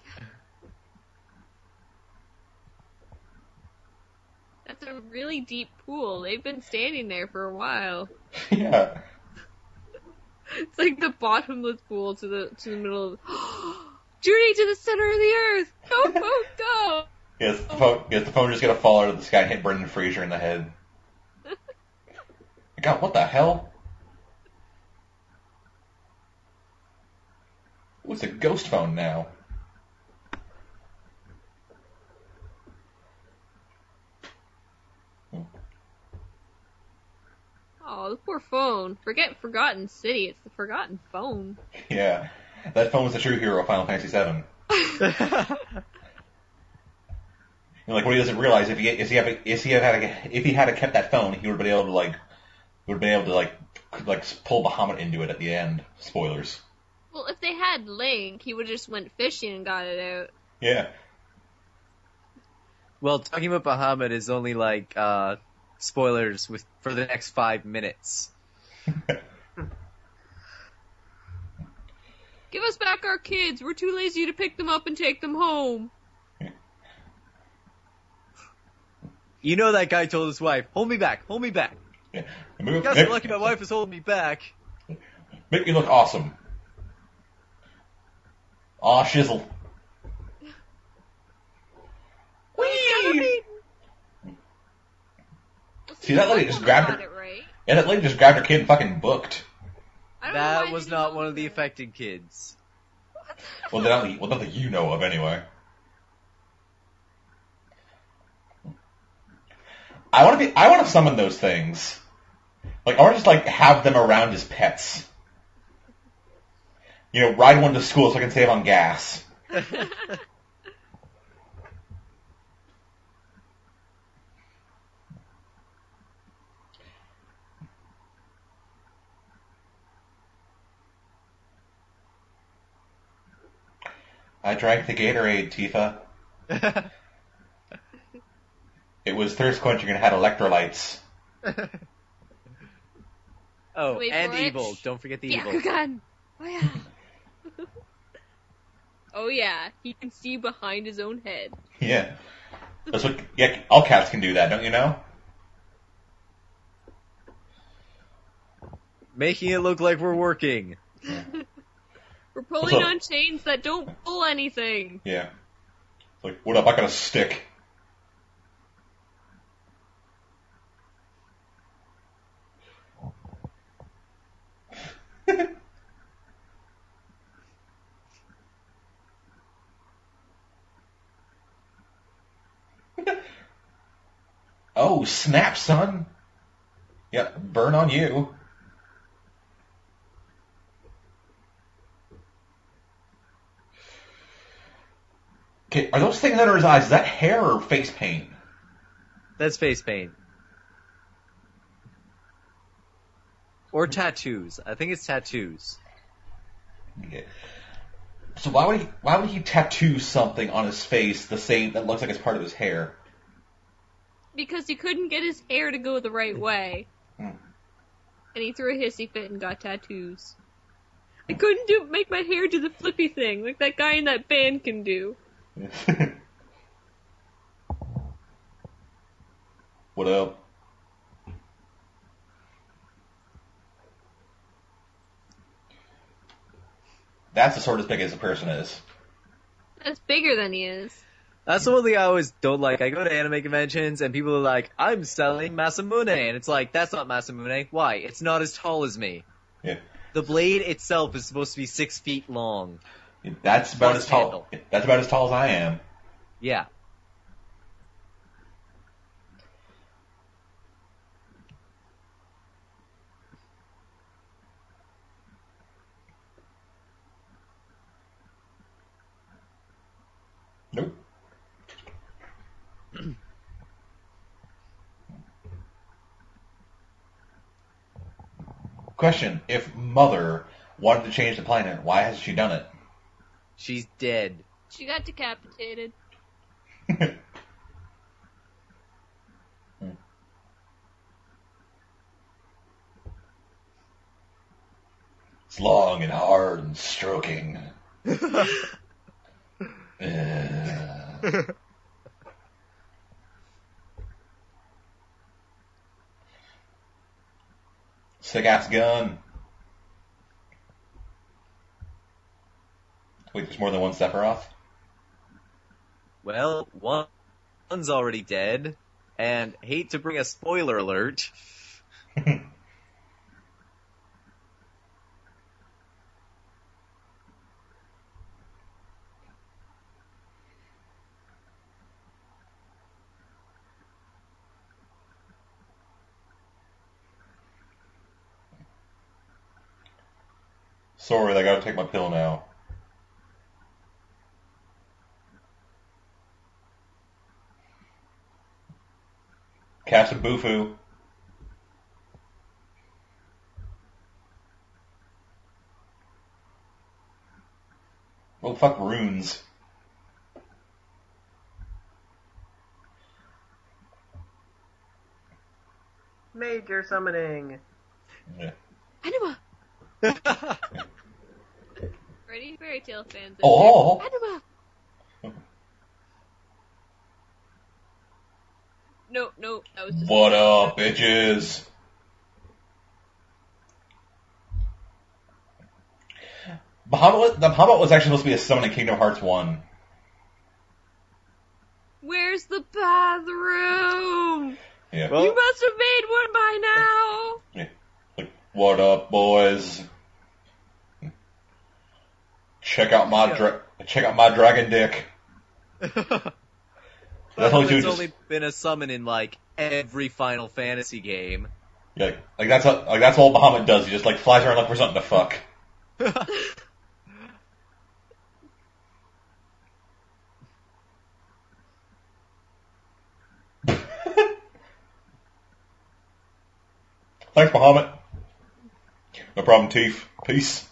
That's a really deep pool. They've been standing there for a while. Yeah. It's like the bottomless pool to the middle of Judy to the center of the earth! Go, go, go! Yes, the phone just gonna fall out of the sky and hit Brendan Fraser in the head. God, what the hell? Ooh, it's a ghost phone now. Oh, the poor phone. Forget Forgotten City, it's the Forgotten Phone. Yeah, that phone was the true hero of Final Fantasy VII. And like what he doesn't realize, if he had kept that phone, he would have been able to pull Bahamut into it at the end. Spoilers. Well, if they had Link, he would just went fishing and got it out. Yeah. Well, talking about Bahamut is only like spoilers for the next 5 minutes. Give us back our kids. We're too lazy to pick them up and take them home. You know that guy told his wife, hold me back, hold me back. Yeah. You guys are lucky my wife is holding me back. Make me look awesome. Aw, shizzle. Whee! See, that lady just grabbed her. Right? Yeah, that lady just grabbed her kid and fucking booked. I don't know why That they was didn't not know one of the that. affected kids. Well, not that you know of, anyway. I want to summon those things. Like, I want to just, like, have them around as pets. You know, ride one to school so I can save on gas. I drank the Gatorade, Tifa. It was thirst quenching and had electrolytes. Oh, Wait and for it. evil. Don't forget the evil. Byakugan! Oh yeah. Oh yeah, he can see behind his own head. Yeah. That's what, yeah, all cats can do that, don't you know? Making it look like we're working. We're pulling What's up? on chains that don't pull anything. Yeah. Like, what up? I got a stick. Oh, snap, son. Yeah, burn on you. Okay, are those things under his eyes, is that hair or face paint? That's face paint. Or tattoos. I think it's tattoos. Okay. So why would he tattoo something on his face the same that looks like it's part of his hair? Because he couldn't get his hair to go the right way. Hmm. And he threw a hissy fit and got tattoos. I couldn't make my hair do the flippy thing like that guy in that band can do. What up? That's the sword as big as a person is. That's bigger than he is. That's the one thing I always don't like. I go to anime conventions and people are like, I'm selling Masamune. And it's like, that's not Masamune. Why? It's not as tall as me. Yeah. The blade itself is supposed to be 6 feet long. That's about Plus as tall. handle. That's about as tall as I am. Yeah. Nope. Question: if Mother wanted to change the planet, why hasn't she done it? She's dead. She got decapitated. It's long and hard and stroking. Sick ass gun. Wait, there's more than one Sephiroth? Well, one's already dead. And hate to bring a spoiler alert. Sorry, I gotta take my pill now. Captain Bufu. Well, fuck runes. Major summoning. Yeah. Anima! Ready? Fairy Tail fans. Oh! Anima! No, that was just... What up, bitches? Bahamut was actually supposed to be a summon in Kingdom Hearts 1. Where's the bathroom? Yeah. Well- You must have made one by now! Yeah. Like, what up, boys? Check out my dragon dick. That's all Well, you it's do. only been a summon in like every Final Fantasy game. Like that's all Bahamut does. He just like flies around looking for something to fuck. Thanks, Bahamut. No problem, Teef. Peace.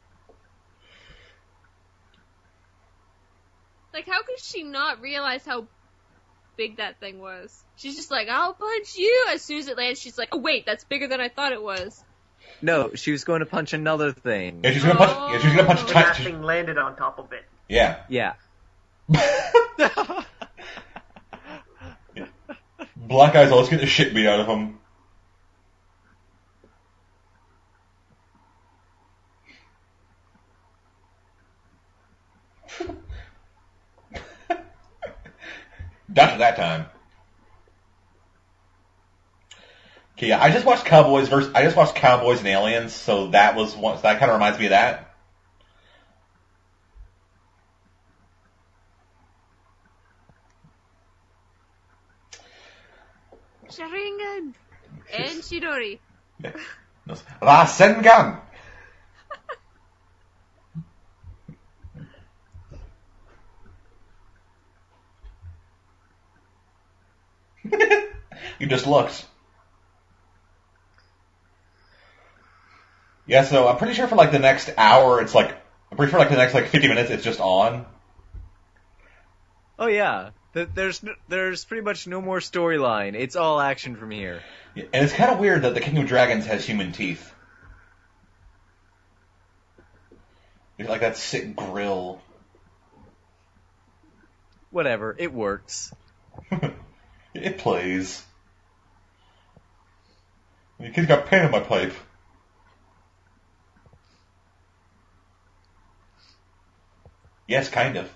Like, how could she not realize how big that thing was? She's just like, I'll punch you. As soon as it lands, she's like, oh wait, that's bigger than I thought it was. No, she was going to punch another thing. Yeah, she's gonna punch. Yeah, she's gonna punch. And that thing landed on top of it. Yeah. Yeah. Black Eye's always getting the shit beat out of him. Not at that time. Okay, yeah, I just watched Cowboys and Aliens, so that kind of reminds me of that. Sharingan and Chidori. Yeah. Rasengan! You just looked. Yeah, so I'm pretty sure for like the next hour, I'm pretty sure like the next like 50 minutes, it's just on. Oh yeah. There's pretty much no more storyline. It's all action from here. Yeah, and it's kind of weird that the King of Dragons has human teeth. Like that sick grill. Whatever, it works. It plays. The kid's got pain in my pipe. Yes, kind of.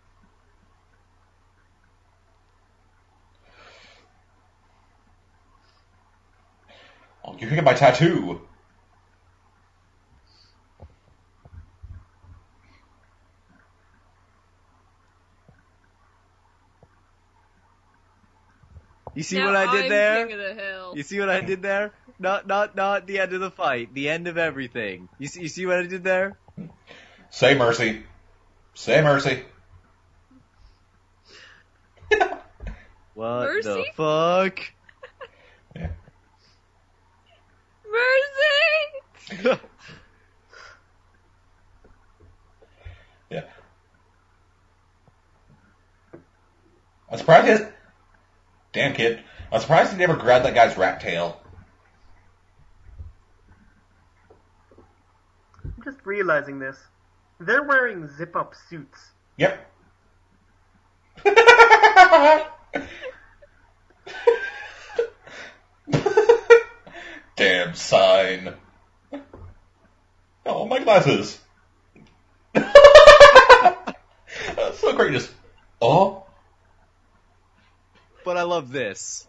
Oh, you can get my tattoo. You see Now what I did I'm there? King of the Hill. You see what I did there? Not the end of the fight, the end of everything. You see what I did there? Say mercy. Say mercy. What Mercy? the fuck? Yeah. Mercy! Yeah. I'm surprised he Damn, kid. I'm surprised he never grabbed that guy's rat tail. I'm just realizing this. They're wearing zip-up suits. Yep. Damn sign. Oh, my glasses. That's so great. Just, oh. But I love this.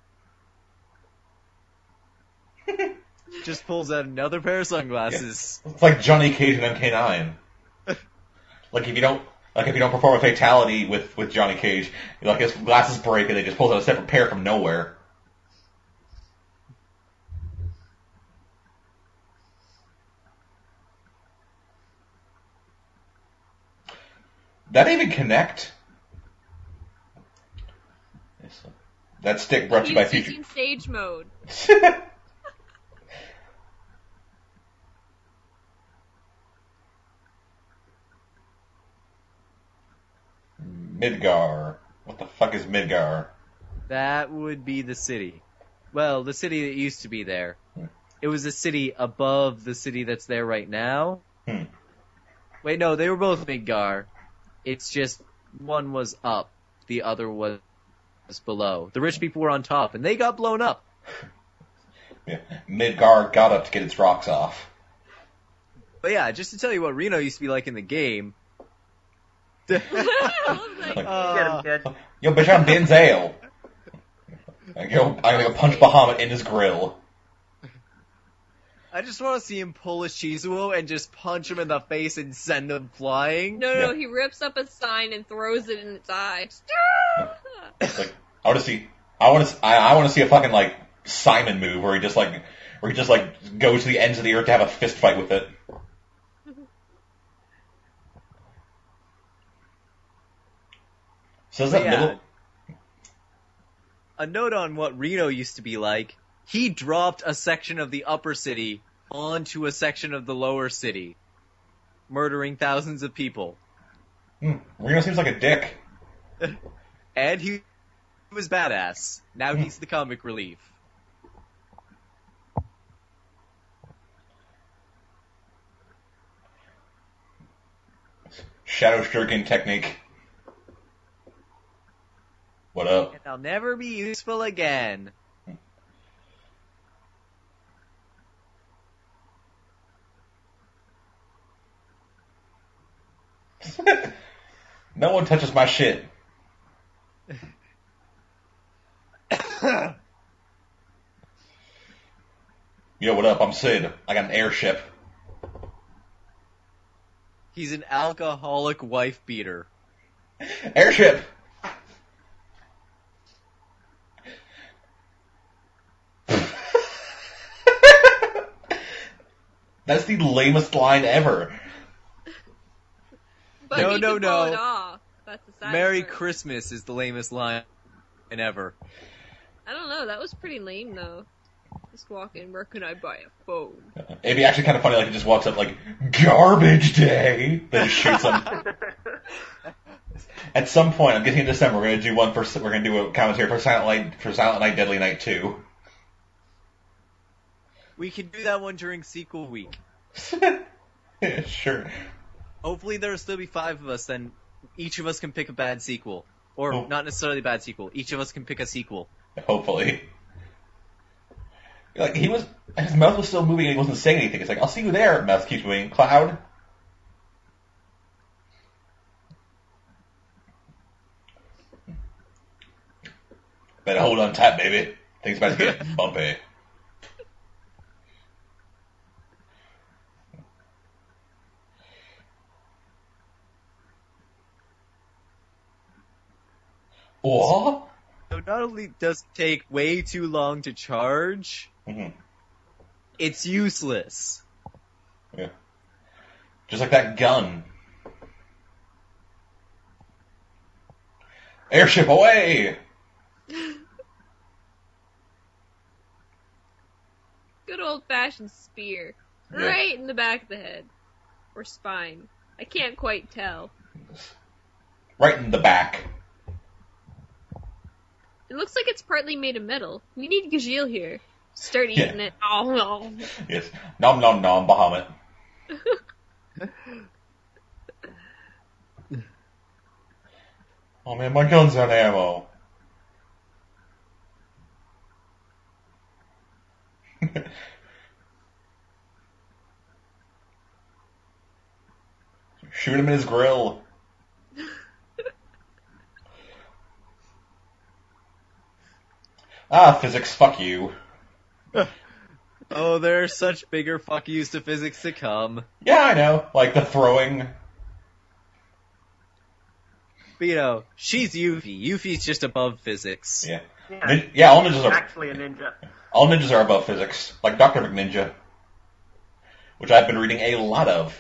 Just pulls out another pair of sunglasses. It's like Johnny Cage and MK9. Like if you don't perform a fatality with Johnny Cage, like his glasses break and they just pulls out a separate pair from nowhere. That even connect? That stick brought to you by He was Future. using stage mode. Midgar. What the fuck is Midgar? That would be the city. Well, the city that used to be there. It was a city above the city that's there right now. Wait, no, they were both Midgar. It's just one was up, the other was below. The rich people were on top, and they got blown up. Yeah. Midgar got up to get its rocks off. But yeah, just to tell you what Reno used to be like in the game. I love that. Get him, kid. Yo, bitch, I'm Denzel. I'm gonna go punch Bahamut in his grill. I just want to see him pull a Shizuo and just punch him in the face and send him flying. No, he rips up a sign and throws it in its eye. It's like, I want to see a fucking, like, Simon move where he just goes to the ends of the earth to have a fist fight with it. So is that Yeah. middle? A note on what Reno used to be like. He dropped a section of the upper city onto a section of the lower city, murdering thousands of people. Reno seems like a dick. And he was badass. Now he's the comic relief. Shadow Shuriken technique. What up? And I'll never be useful again. No one touches my shit. Yo, what up? I'm Sid. I got an airship. He's an alcoholic wife beater. Airship! That's the lamest line ever. But No, he no, can pull no. it off. That's the sad Merry part. Christmas is the lamest line ever. I don't know. That was pretty lame though. Just walk in. Where can I buy a phone? It'd be actually kind of funny, like, he just walks up like, garbage day! Then just shoots him. At some point, I'm guessing in December, we're gonna do a commentary for Silent Night, Deadly Night 2. We can do that one during sequel week. Yeah, sure. Hopefully there'll still be 5 of us, then each of us can pick a bad sequel. Or Oh. not necessarily a bad sequel. Each of us can pick a sequel. Hopefully. Like, his mouth was still moving and he wasn't saying anything. It's like, I'll see you there. Mouth keeps moving. Cloud. Better hold on tight, baby. Things about to get bumpy. What? So not only does it take way too long to charge, Mm-hmm. it's useless. Yeah. Just like that gun. Airship away! Good old fashioned spear. Yeah. Right in the back of the head. Or spine. I can't quite tell. Right in the back. It looks like it's partly made of metal. We need Gajil here. Start Yeah. eating it. Oh no. Yes. Nom nom nom, Bahamut. Oh man, my gun's out of ammo. Shoot him in his grill. Physics, fuck you. Oh, there are such bigger fuck yous to physics to come. Yeah, I know. Like the throwing. But you know, she's Yuffie. Yuffie's just above physics. Yeah. Yeah, Yeah, all ninjas are actually a ninja. above physics. Like Dr. McNinja. Which I've been reading a lot of.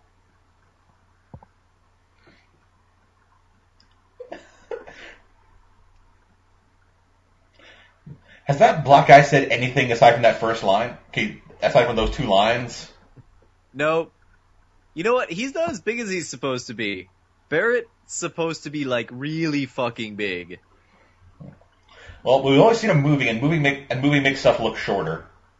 Has that black guy said anything aside from that first line? Okay, aside from those 2 lines? No. You know what? He's not as big as he's supposed to be. Barrett's supposed to be, like, really fucking big. Well, we've always seen him moving, and moving makes stuff look shorter.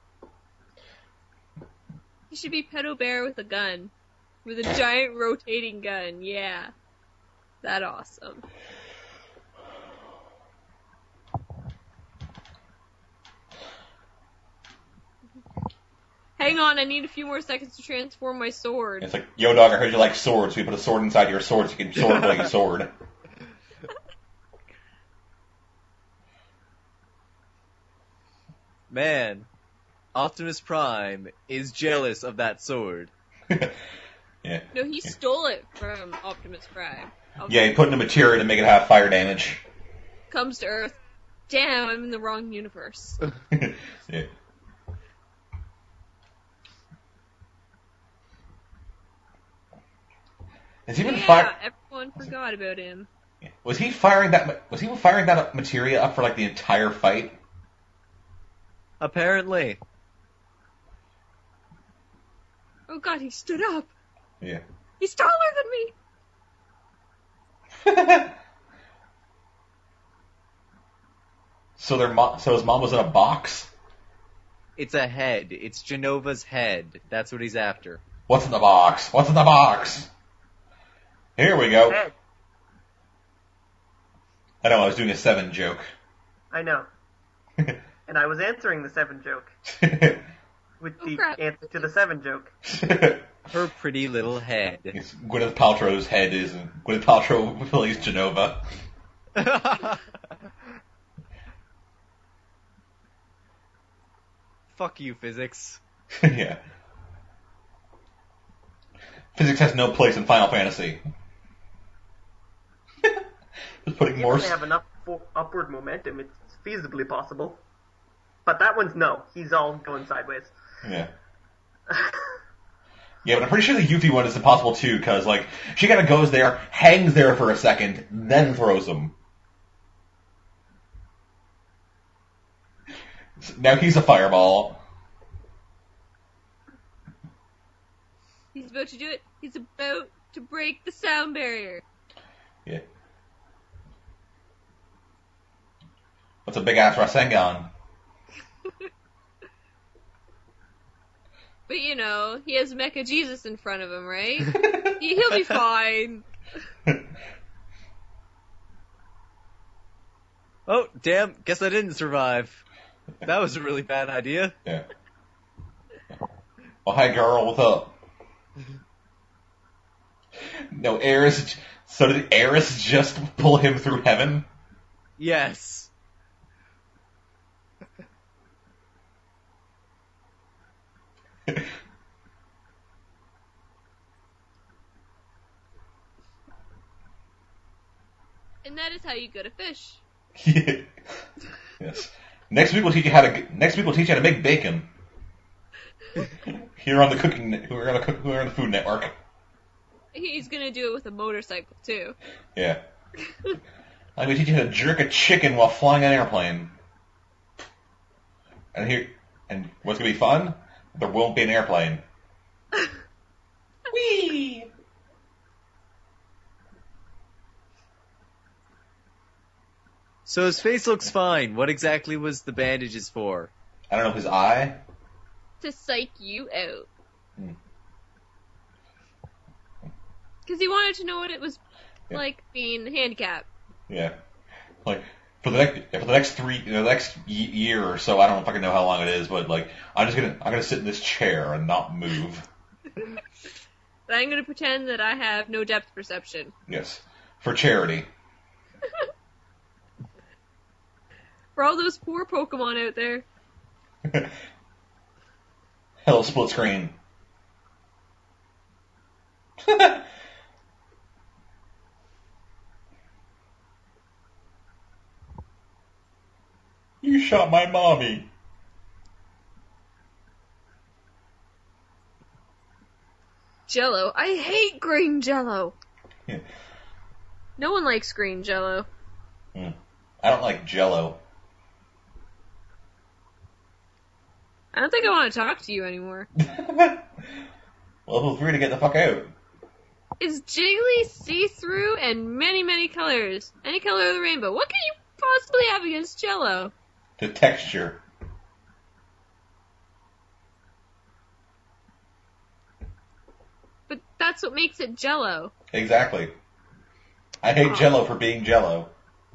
He should be Pedo Bear with a gun. With a giant rotating gun. Yeah. That awesome. Hang on, I need a few more seconds to transform my sword. It's like, yo dog, I heard you like swords, so you put a sword inside your sword so you can sword play your sword. Man, Optimus Prime is jealous of that sword. Yeah. No, he stole it from Optimus Prime. Yeah, he put in a materia to make it have fire damage. Comes to Earth. Damn, I'm in the wrong universe. Yeah. Has he been Everyone forgot about him. Was he firing that? Was he firing that materia up for like the entire fight? Apparently. Oh god, he stood up. Yeah. He's taller than me. So his mom was in a box. It's a head. It's Genova's head. That's what he's after. What's in the box? What's in the box? Here we go. Head. I know, I was doing a 7 joke. I know. And I was answering the 7 joke with the crap. answer to the 7 joke. Her pretty little head. It's Gwyneth Paltrow's head is Gwyneth Paltrow plays Genova. Fuck you, physics. Yeah. Physics has no place in Final Fantasy. Just putting more. If they have enough upward momentum, it's feasibly possible. But that one's no. He's all going sideways. Yeah. Yeah, but I'm pretty sure the Yuffie one is impossible too, because like she kind of goes there, hangs there for a second, then throws him. Now he's a fireball. He's about to do it. He's about to break the sound barrier. Yeah. What's a big ass Rasengan? But you know, he has Mecha Jesus in front of him, right? He'll be fine. Oh, damn. Guess I didn't survive. That was a really bad idea. Yeah. Oh, hi girl, what's up? No, Aerith. So did Aerith just pull him through heaven? Yes. And that is how you go to fish. Yeah. Yes. Next week we'll teach you how to make bacon. Here on the Food Network. He's gonna do it with a motorcycle too. Yeah. I'm gonna teach you how to jerk a chicken while flying an airplane. And what's gonna be fun? There won't be an airplane. Whee! So his face looks fine. What exactly was the bandages for? I don't know, his eye? To psych you out. Hmm. Because he wanted to know what it was Yeah. like being handicapped. Yeah. Like, for the next year or so, I don't fucking know how long it is, but like, I'm gonna sit in this chair and not move. But I'm gonna pretend that I have no depth perception. Yes. For charity. For all those poor Pokemon out there. Hello, split screen. You shot my mommy. Jello. I hate green Jello. Yeah. No one likes green Jello. I don't like Jello. I don't think I want to talk to you anymore. Well, feel free to get the fuck out. Is Jiggly see-through and many, many colors? Any color of the rainbow. What can you possibly have against Jello? The texture. But that's what makes it Jello. Exactly. I hate Jello for being Jello.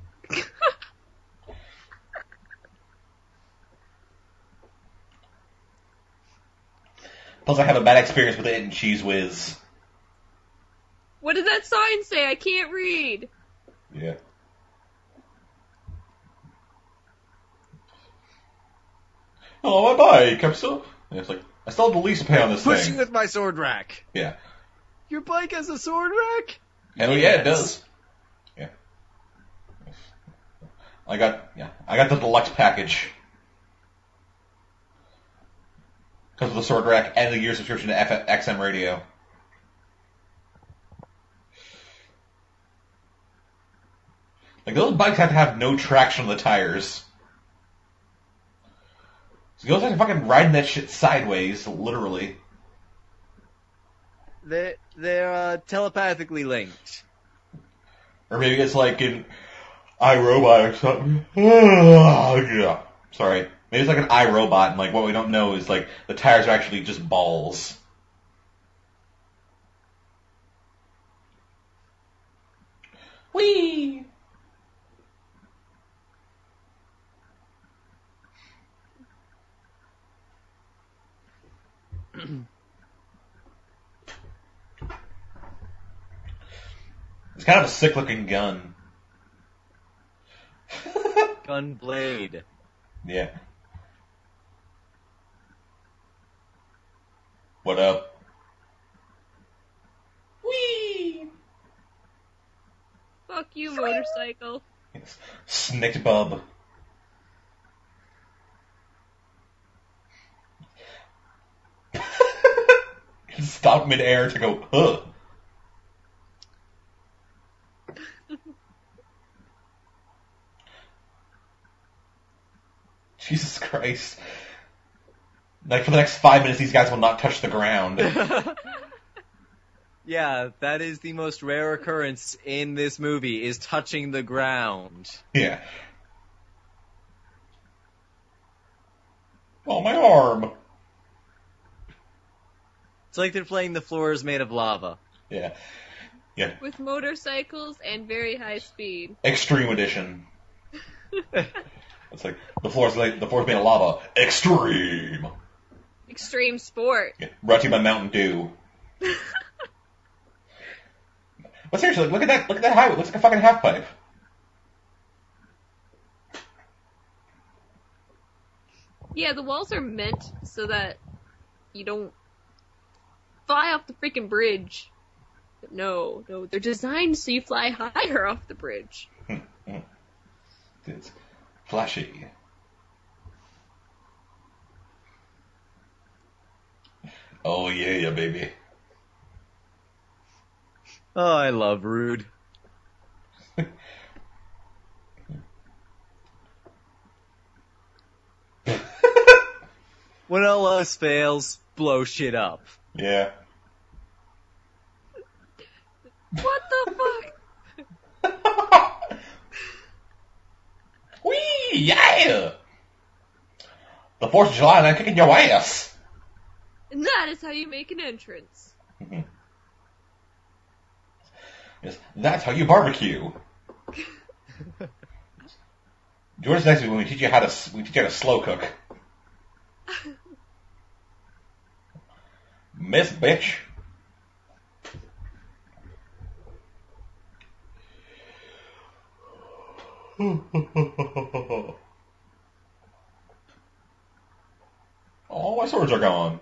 Plus, I have a bad experience with it in Cheese Whiz. What did that sign say? I can't read. Yeah. Oh, my bike. I'm still. And it's like, I still have the lease to pay on this Pushing thing. with my sword rack. Yeah. Your bike has a sword rack? Hell yeah, it does. Yeah. I got the deluxe package. Because of the sword rack and the year subscription to XM radio. Like, those bikes have to have no traction on the tires. So you also have to fucking riding that shit sideways, literally. They're telepathically linked. Or maybe it's like in iRobot or something. Yeah. Sorry. Maybe it's like an iRobot, and like what we don't know is like the tires are actually just balls. Whee! It's kind of a sick looking gun. Gun blade. Yeah. What up? Whee! Fuck you, motorcycle. Yes. Snicked bub. Stop mid-air to go, huh. Jesus Christ. Like, for the next 5 minutes, these guys will not touch the ground. Yeah, that is the most rare occurrence in this movie, is touching the ground. Yeah. Oh, my arm. It's like they're playing The Floor is Made of Lava. Yeah. Yeah. With motorcycles and very high speed. Extreme edition. It's like, the floor's made of lava. Extreme! Extreme sport. Yeah. Brought to you by Mountain Dew. But seriously, look at that highway. It looks like a fucking half pipe. Yeah, the walls are meant so that you don't fly off the freaking bridge. But no, they're designed so you fly higher off the bridge. It's flashy. Oh yeah, baby. Oh, I love Rude. When all else fails, blow shit up. Yeah. What the fuck? Whee! Yeah! The 4th of July and I'm kicking your ass! And that is how you make an entrance. Yes, that's how you barbecue. George next week when we teach you how to slow cook. Miss bitch. Oh, my swords are gone.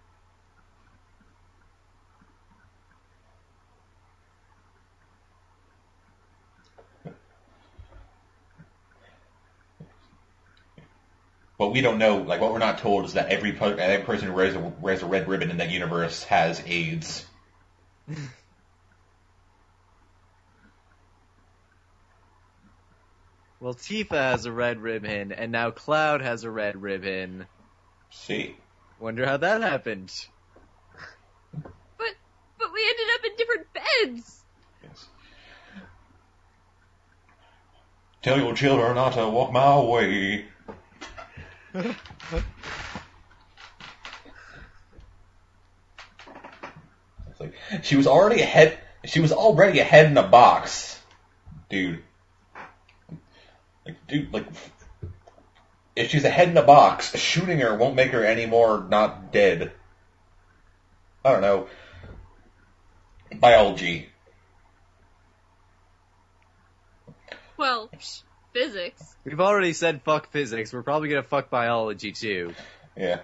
What we don't know, like what we're not told, is that every person who wears a red ribbon in that universe has AIDS. Well, Tifa has a red ribbon, and now Cloud has a red ribbon. See. Wonder how that happened. But we ended up in different beds. Yes. Tell your children not to walk my way. It's like, she was already ahead in the box, dude. Like, if she's ahead in the box, shooting her won't make her any more not dead. I don't know. Biology. Well, physics. We've already said fuck physics. We're probably gonna fuck biology too. Yeah.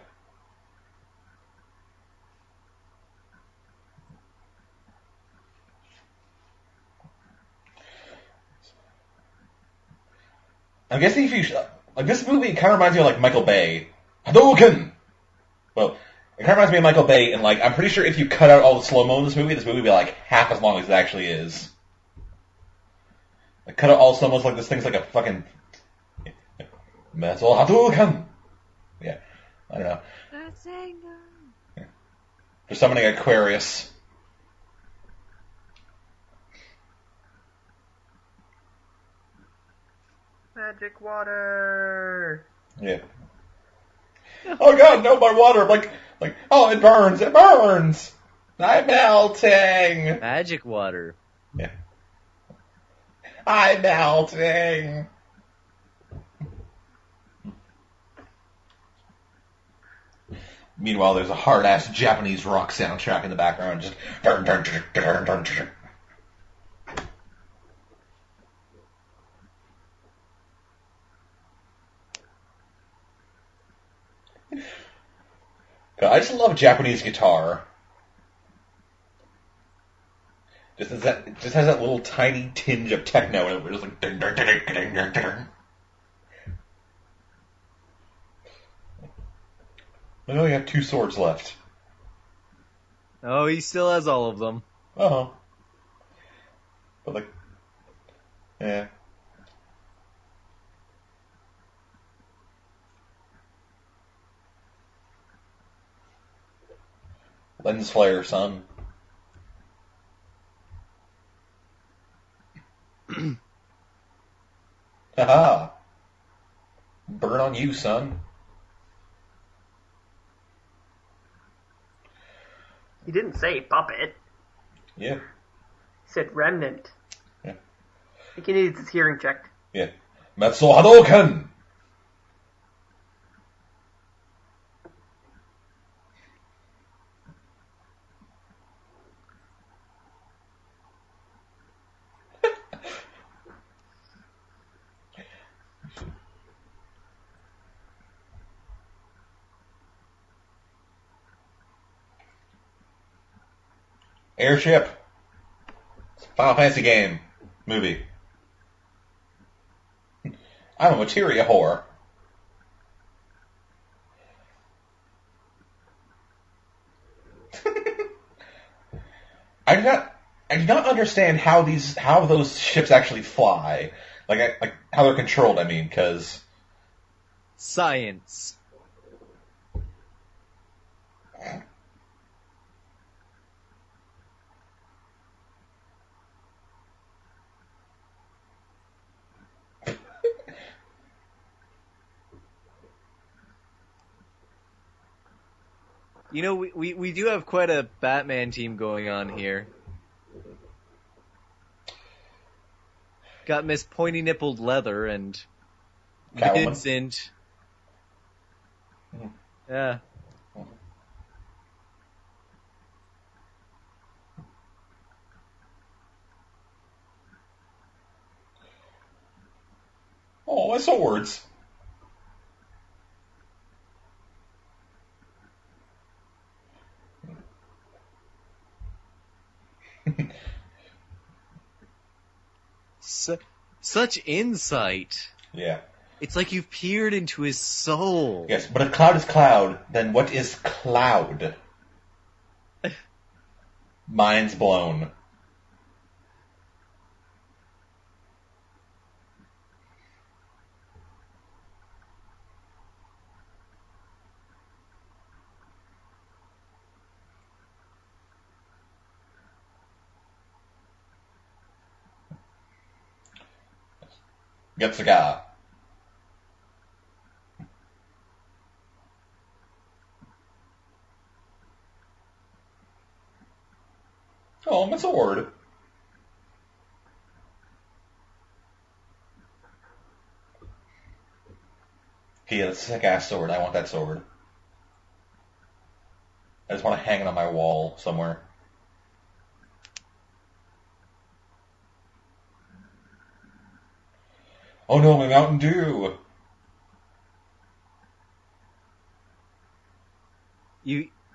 I'm guessing if you like this movie, it kind of reminds me of like Michael Bay. Hadouken. Well, it kind of reminds me of Michael Bay, and like I'm pretty sure if you cut out all the slow mo in this movie would be like half as long as it actually is. Like cut out all the slow mo's like this thing's like a fucking Metal Hadouken. Yeah, I don't know. They're summoning Aquarius. Magic water. Yeah. Oh god, no, my water! Like, oh, it burns! I'm melting! Magic water. Yeah. I'm melting! Meanwhile, there's a hard-ass Japanese rock soundtrack in the background, just dun, dun, dun, dun, dun, dun. I just love Japanese guitar. Just has that little tiny tinge of techno in it. It's like dun, dun, dun, dun, dun, dun, dun. I only have 2 swords left. Oh, he still has all of them. Oh. But like, yeah. Lens flare, son. Haha. Burn on you, son. He didn't say puppet. Yeah. He said remnant. Yeah. I think he needs his hearing checked. Yeah. Metsu Hadouken! Airship. It's a Final Fantasy game. Movie. I'm a materia whore. I do not understand how those ships actually fly. Like how they're controlled, I mean, because Science. You know, we do have quite a Batman team going on here. Got Miss Pointy Nippled Leather and Catwoman. Vincent. Yeah. oh, my swords. Such insight. Yeah. It's like you've peered into his soul. Yes, but if cloud is cloud, then what is cloud? Mind's blown. Getsuga. Oh, my sword. He had a sick ass sword. I want that sword. I just want to hang it on my wall somewhere. Oh no, my Mountain Dew!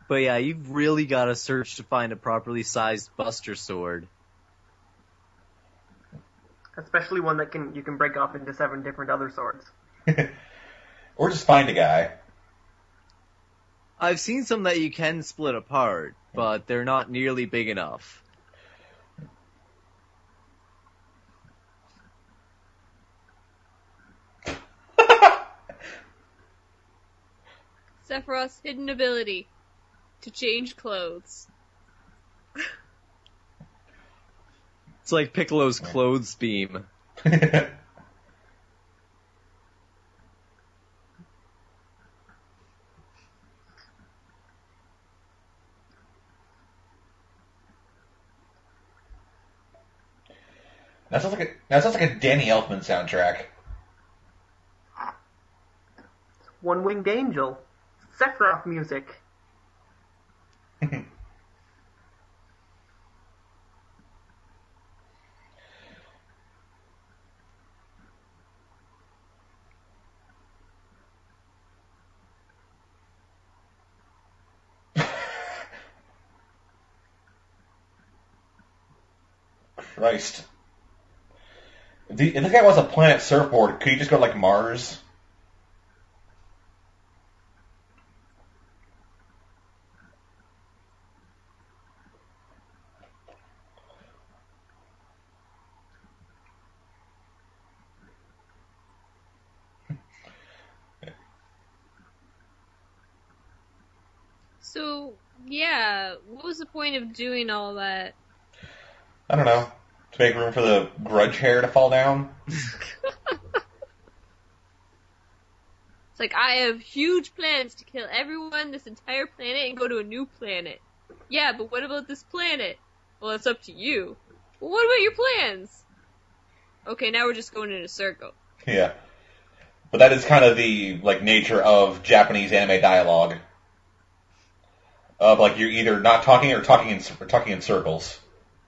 But yeah, you've really got to search to find a properly sized Buster Sword. Especially one that you can break off into 7 different other swords. Or just find a guy. I've seen some that you can split apart, but they're not nearly big enough. Sephiroth's hidden ability to change clothes. It's like Piccolo's clothes beam. That sounds like a Danny Elfman soundtrack. One-Winged Angel. Sephiroth music. Christ. If this guy wants a planet surfboard, could he just go to, like, Mars? So, yeah, what was the point of doing all that? I don't know. To make room for the grudge hair to fall down? It's like, I have huge plans to kill everyone, this entire planet, and go to a new planet. Yeah, but what about this planet? Well, it's up to you. Well, what about your plans? Okay, now we're just going in a circle. Yeah. But that is kind of the, like, nature of Japanese anime dialogue. Of, like, you're either not talking or talking in circles.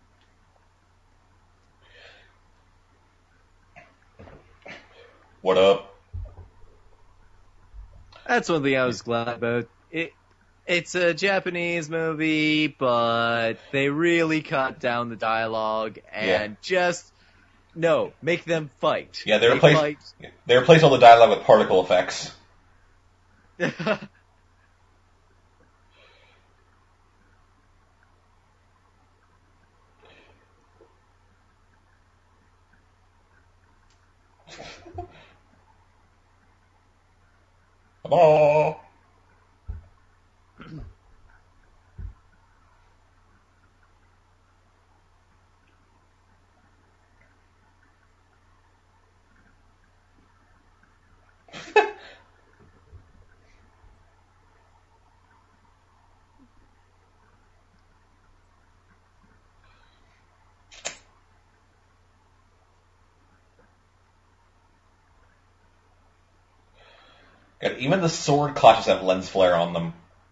What up? That's one thing I was glad about. It's a Japanese movie, but they really cut down the dialogue and make them fight. Yeah, they replace all the dialogue with particle effects. Hello? God, even the sword clutches have lens flare on them.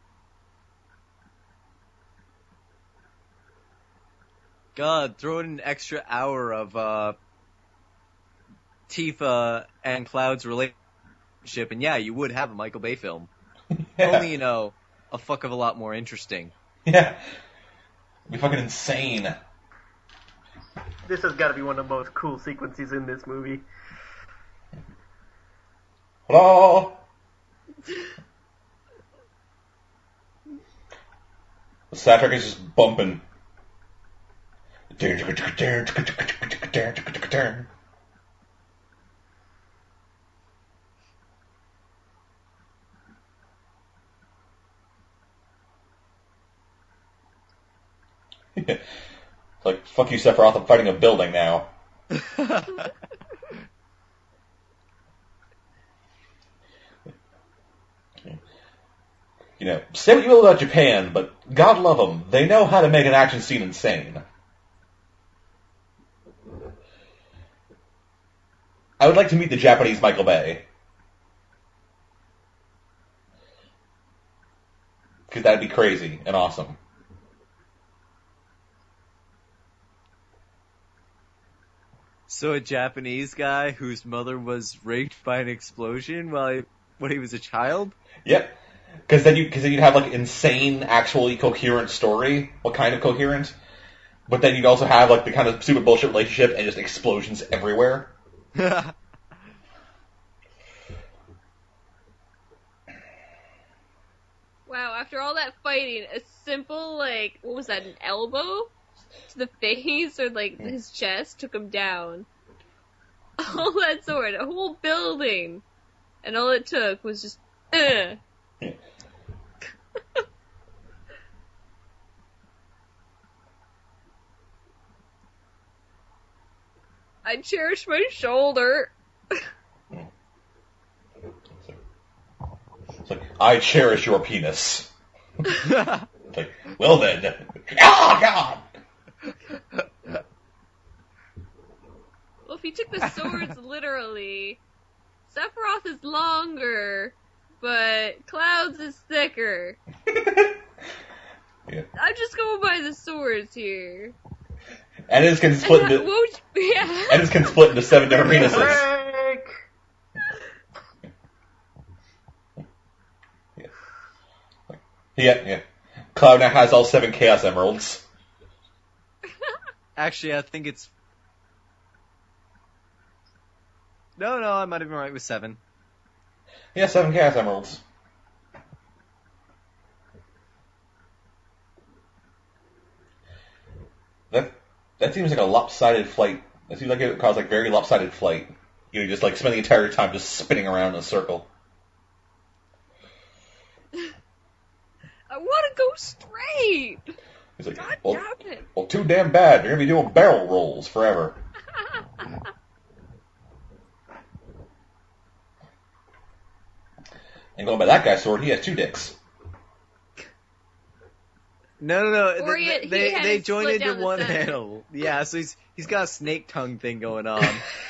God, throw in an extra hour of Tifa and Cloud's relationship, and yeah, you would have a Michael Bay film. Yeah. Only, a fuck of a lot more interesting. Yeah. It'd be fucking insane. This has got to be one of the most cool sequences in this movie. Hello? The soundtrack is just bumping. It's like, fuck you, Sephiroth, I'm fighting a building now. You know, say what you will about Japan, but God love them, they know how to make an action scene insane. I would like to meet the Japanese Michael Bay. Because that'd be crazy and awesome. So a Japanese guy whose mother was raped by an explosion when he was a child? Yep. Because then you'd have like insane, actually coherent story. What kind of coherent? But then you'd also have like the kind of stupid bullshit relationship and just explosions everywhere. Wow, after all that fighting, a simple, like, what was that, an elbow to the face or, like, his chest took him down. All that sword, a whole building. And all it took was just, I cherish my shoulder. It's like, I cherish your penis. It's like, well then. Oh, God! Well, if you took the swords literally, Sephiroth is longer, but Cloud's is thicker. Yeah. I'm just going by the swords here. Edis can split into, Edis can split into 7 different penises. Break! Yeah. Cloud now has all 7 Chaos Emeralds. Actually, I think it's... No, I might have been right with 7. Yeah, 7 Chaos Emeralds. That seems like a lopsided flight. That seems like it would cause like very lopsided flight. You know, just like spend the entire time just spinning around in a circle. I want to go straight. He's like, God well, damn it. well, too damn bad. You're gonna be doing barrel rolls forever. And going by that guy's sword, he has 2 dicks. No. Or he They has joined split into down the one center. handle. Yeah, so he's got a snake tongue thing going on.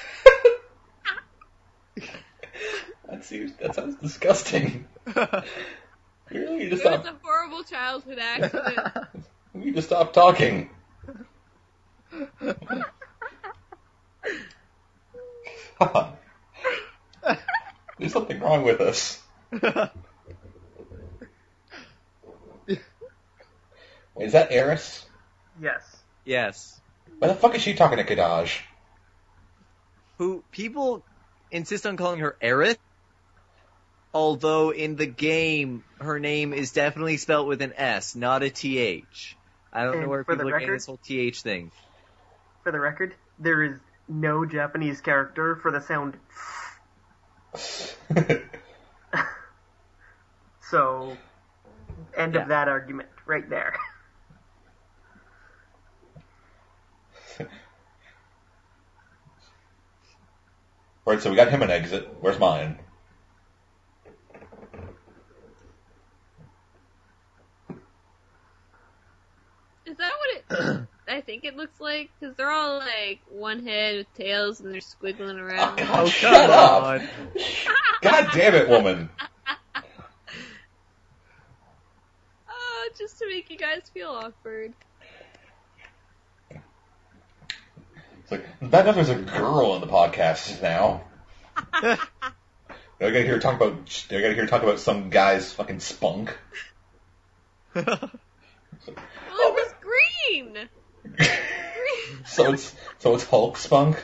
That sounds disgusting. Really? You just It was stop. a horrible childhood accident. You just stop talking. There's something wrong with us. Wait, is that Eris? Yes. Yes. Why the fuck is she talking to Kadaj? Who people insist on calling her Aerith, although in the game her name is definitely spelled with an S, not a TH. I don't know And where for the people are getting record- this whole TH thing. For the record, there is no Japanese character for the sound. So, end Yeah. of that argument right there. Right, so we got him an exit. Where's mine? Is that what it... I think it looks like? Because they're all like one head with tails and they're squiggling Oh, around. God, Oh, shut come up! on. God damn it, woman! Just to make you guys feel awkward. It's like, that there's a girl in the podcast now. I gotta hear talk about some guy's fucking spunk. Well, it was green! So it's Hulk spunk.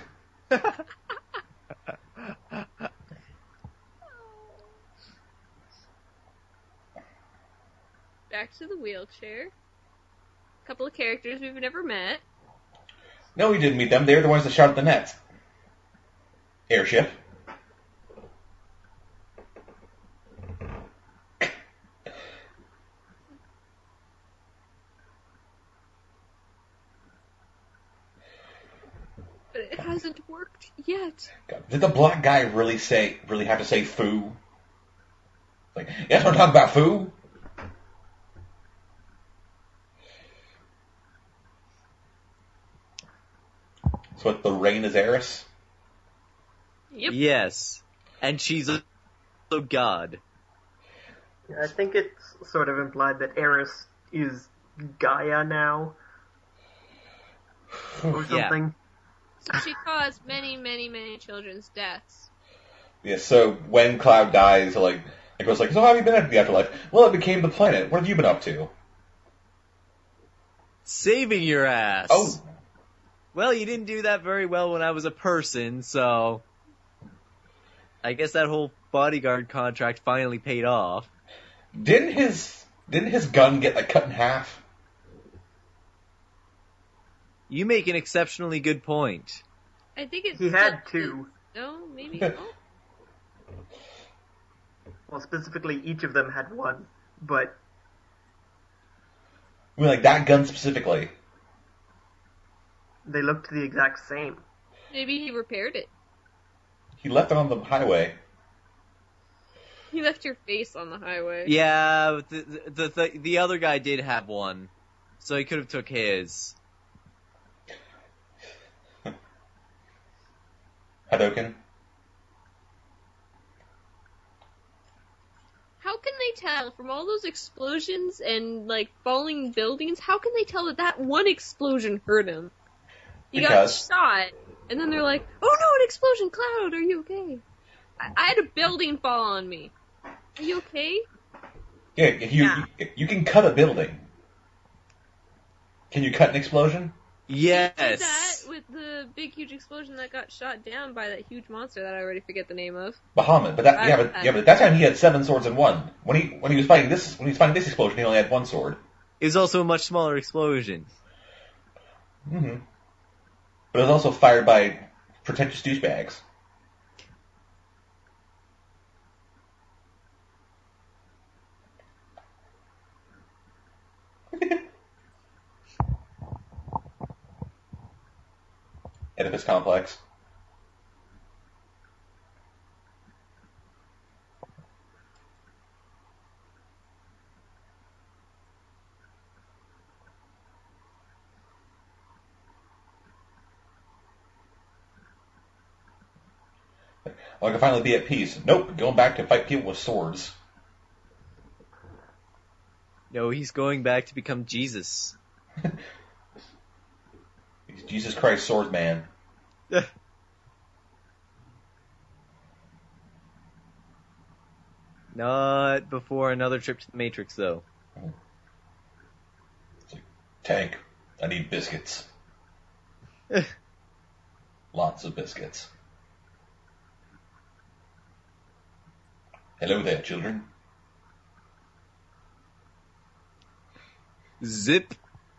Back to the wheelchair. A couple of characters we've never met. No, we didn't meet them. They're the ones that shot at the net. Airship. But it hasn't worked yet. God, did the black guy really have to say foo? Like, you guys want to talk about foo? So what, the rain is Eris? Yep. Yes. And she's a god. I think it's sort of implied that Eris is Gaia now. Or Yeah. something. So she caused many, many, many children's deaths. Yeah, so when Cloud dies, like It goes like, so how have you been after the afterlife? Well, it became the planet. What have you been up to? Saving your ass. Oh. Well, you didn't do that very well when I was a person, so I guess that whole bodyguard contract finally paid off. Didn't his gun get like cut in half? You make an exceptionally good point. I think it's He had two. No, maybe. Oh. Well, specifically, each of them had one, but I mean, like that gun specifically. they looked the exact same. Maybe he repaired it. He left it on the highway. He left your face on the highway. Yeah, but the other guy did have one, so he could have took his. Hadoken. How can they tell from all those explosions and like falling buildings? How can they tell that that one explosion hurt him? He Because- got shot, and then they're like, "Oh no, an explosion! Cloud, are you okay?" I had a building fall on me. Are you okay? Yeah, you can cut a building. Can you cut an explosion? Did Yes. that with the big huge explosion that got shot down by that huge monster that I already forget the name of. Bahamut, but but that time he had 7 swords in one. When he was fighting this explosion, he only had 1 sword. It was also a much smaller explosion. Mm-hmm. But it was also fired by pretentious douchebags. Oedipus complex. I can finally be at peace. Nope, going back to fight people with swords. No, he's going back to become Jesus. He's Jesus Christ Swordsman. Not before another trip to the Matrix, though. Tank, I need biscuits. Lots of biscuits. Hello there, children. Zip.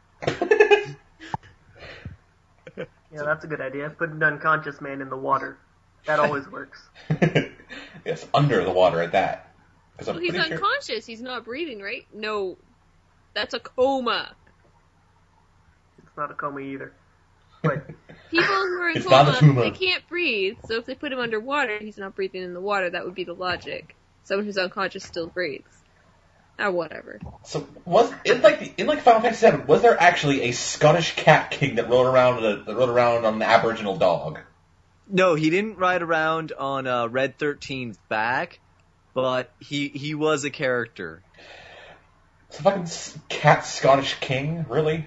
Yeah, that's a good idea. Put an unconscious man in the water. That always works. Yes, under the water at that. 'Cause I'm Well, he's pretty sure- unconscious. He's not breathing, right? No, that's a coma. It's not a coma either. But People who are in It's not a coma, tumor. they can't breathe. So if they put him underwater, he's not breathing in the water. That would be the logic. Someone who's unconscious still breathes. Or whatever. So was in like Final Fantasy VII, was there actually a Scottish cat king that rode around on an Aboriginal dog? No, he didn't ride around on Red 13's back, but he was a character. It's a fucking cat Scottish king, really?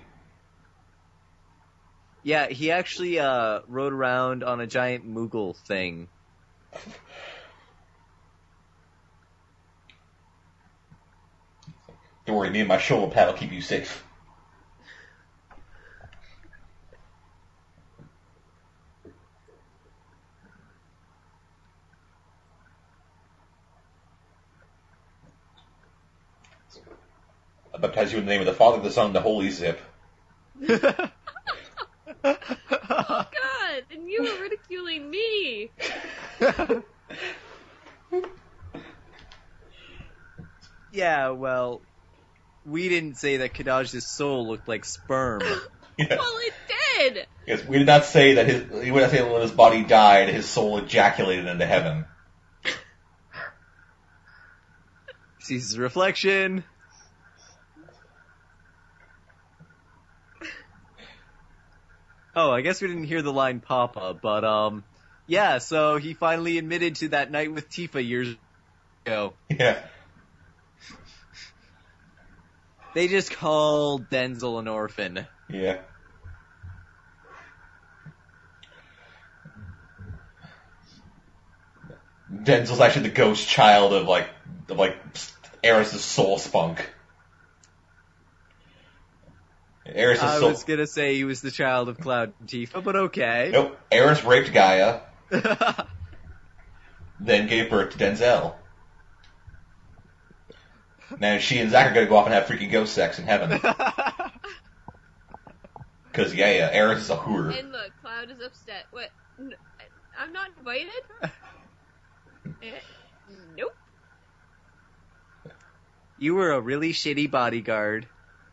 Yeah, he actually rode around on a giant Moogle thing. Don't worry, me and my shoulder pad will keep you safe. I baptize you in the name of the Father, the Son, and the Holy Zip. God, and you were ridiculing me. Yeah, well, we didn't say that Kadaj's soul looked like sperm. Yeah. Well, it did. Yes, we did not say that he would not say that when his body died, his soul ejaculated into heaven. Sees his reflection. Oh, I guess we didn't hear the line Papa, but yeah, so he finally admitted to that night with Tifa years ago. Yeah. They just called Denzel an orphan. Yeah. Denzel's actually the ghost child of, like, like Aerith's soul spunk. Aerith's I soul. was gonna say he was the child of Cloud and Tifa, but okay. Nope. Aerith raped Gaia, then gave birth to Denzel. Now she and Zack are gonna go off and have freaky ghost sex in heaven. Cause yeah, Aerith is a whore. And look, Cloud is upset. What? I'm not invited? Nope. You were a really shitty bodyguard.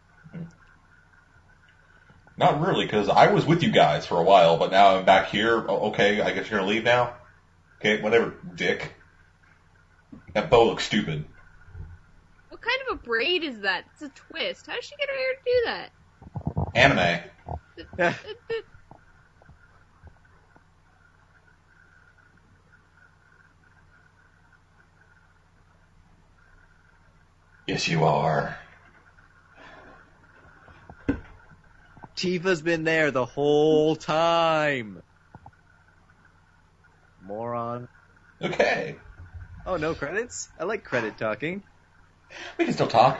Not really, because I was with you guys for a while, but now I'm back here. Oh, okay, I guess you're gonna leave now? Okay, whatever, dick. That bow looks stupid. What kind of a braid is that? It's a twist. How did she get her hair to do that? Anime. Yes, you are. Tifa's been there the whole time. Moron. Okay. Oh, no credits? I like credit talking. We can still talk.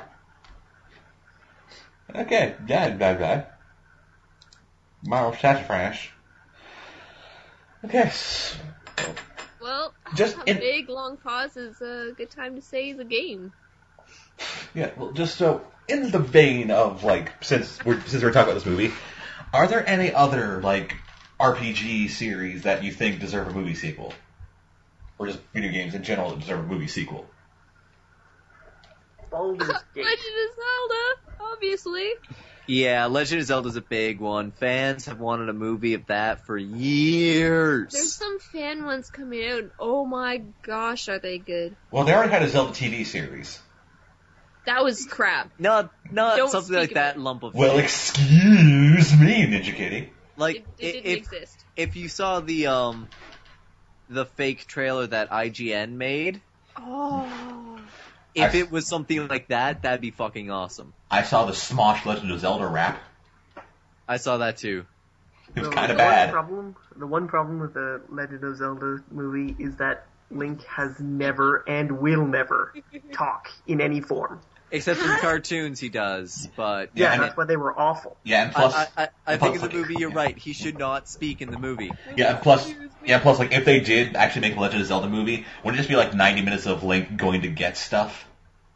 Okay, blah. Tomorrow's sassafras. Okay. Well, Just a big long pause is a good time to say the game. Yeah, well, just so, in the vein of, like, since we're talking about this movie, are there any other, like, RPG series that you think deserve a movie sequel? Or just video games in general that deserve a movie sequel? Baldur's Gate. Legend of Zelda, obviously. Yeah, Legend of Zelda's a big one. Fans have wanted a movie of that for years. There's some fan ones coming out, and oh my gosh, are they good. Well, they already had a Zelda TV series. That was crap. Not Don't something speak like of that it. lump of Well, shit. excuse me, Ninja Kitty. Like, It didn't exist. if you saw the fake trailer that IGN made, Oh. if it was something like that, that'd be fucking awesome. I saw the Smosh Legend of Zelda rap. I saw that too. It was So kind of the bad. The one problem with the Legend of Zelda movie is that Link has never and will never talk in any form. Except in cartoons he does, but... Yeah, Yeah, and that's why they were awful. Yeah, and plus... I and think in plus, the movie you're right, he should not speak in the movie. Yeah, and plus, like, if they did actually make a Legend of Zelda movie, wouldn't it just be like 90 minutes of Link going to get stuff?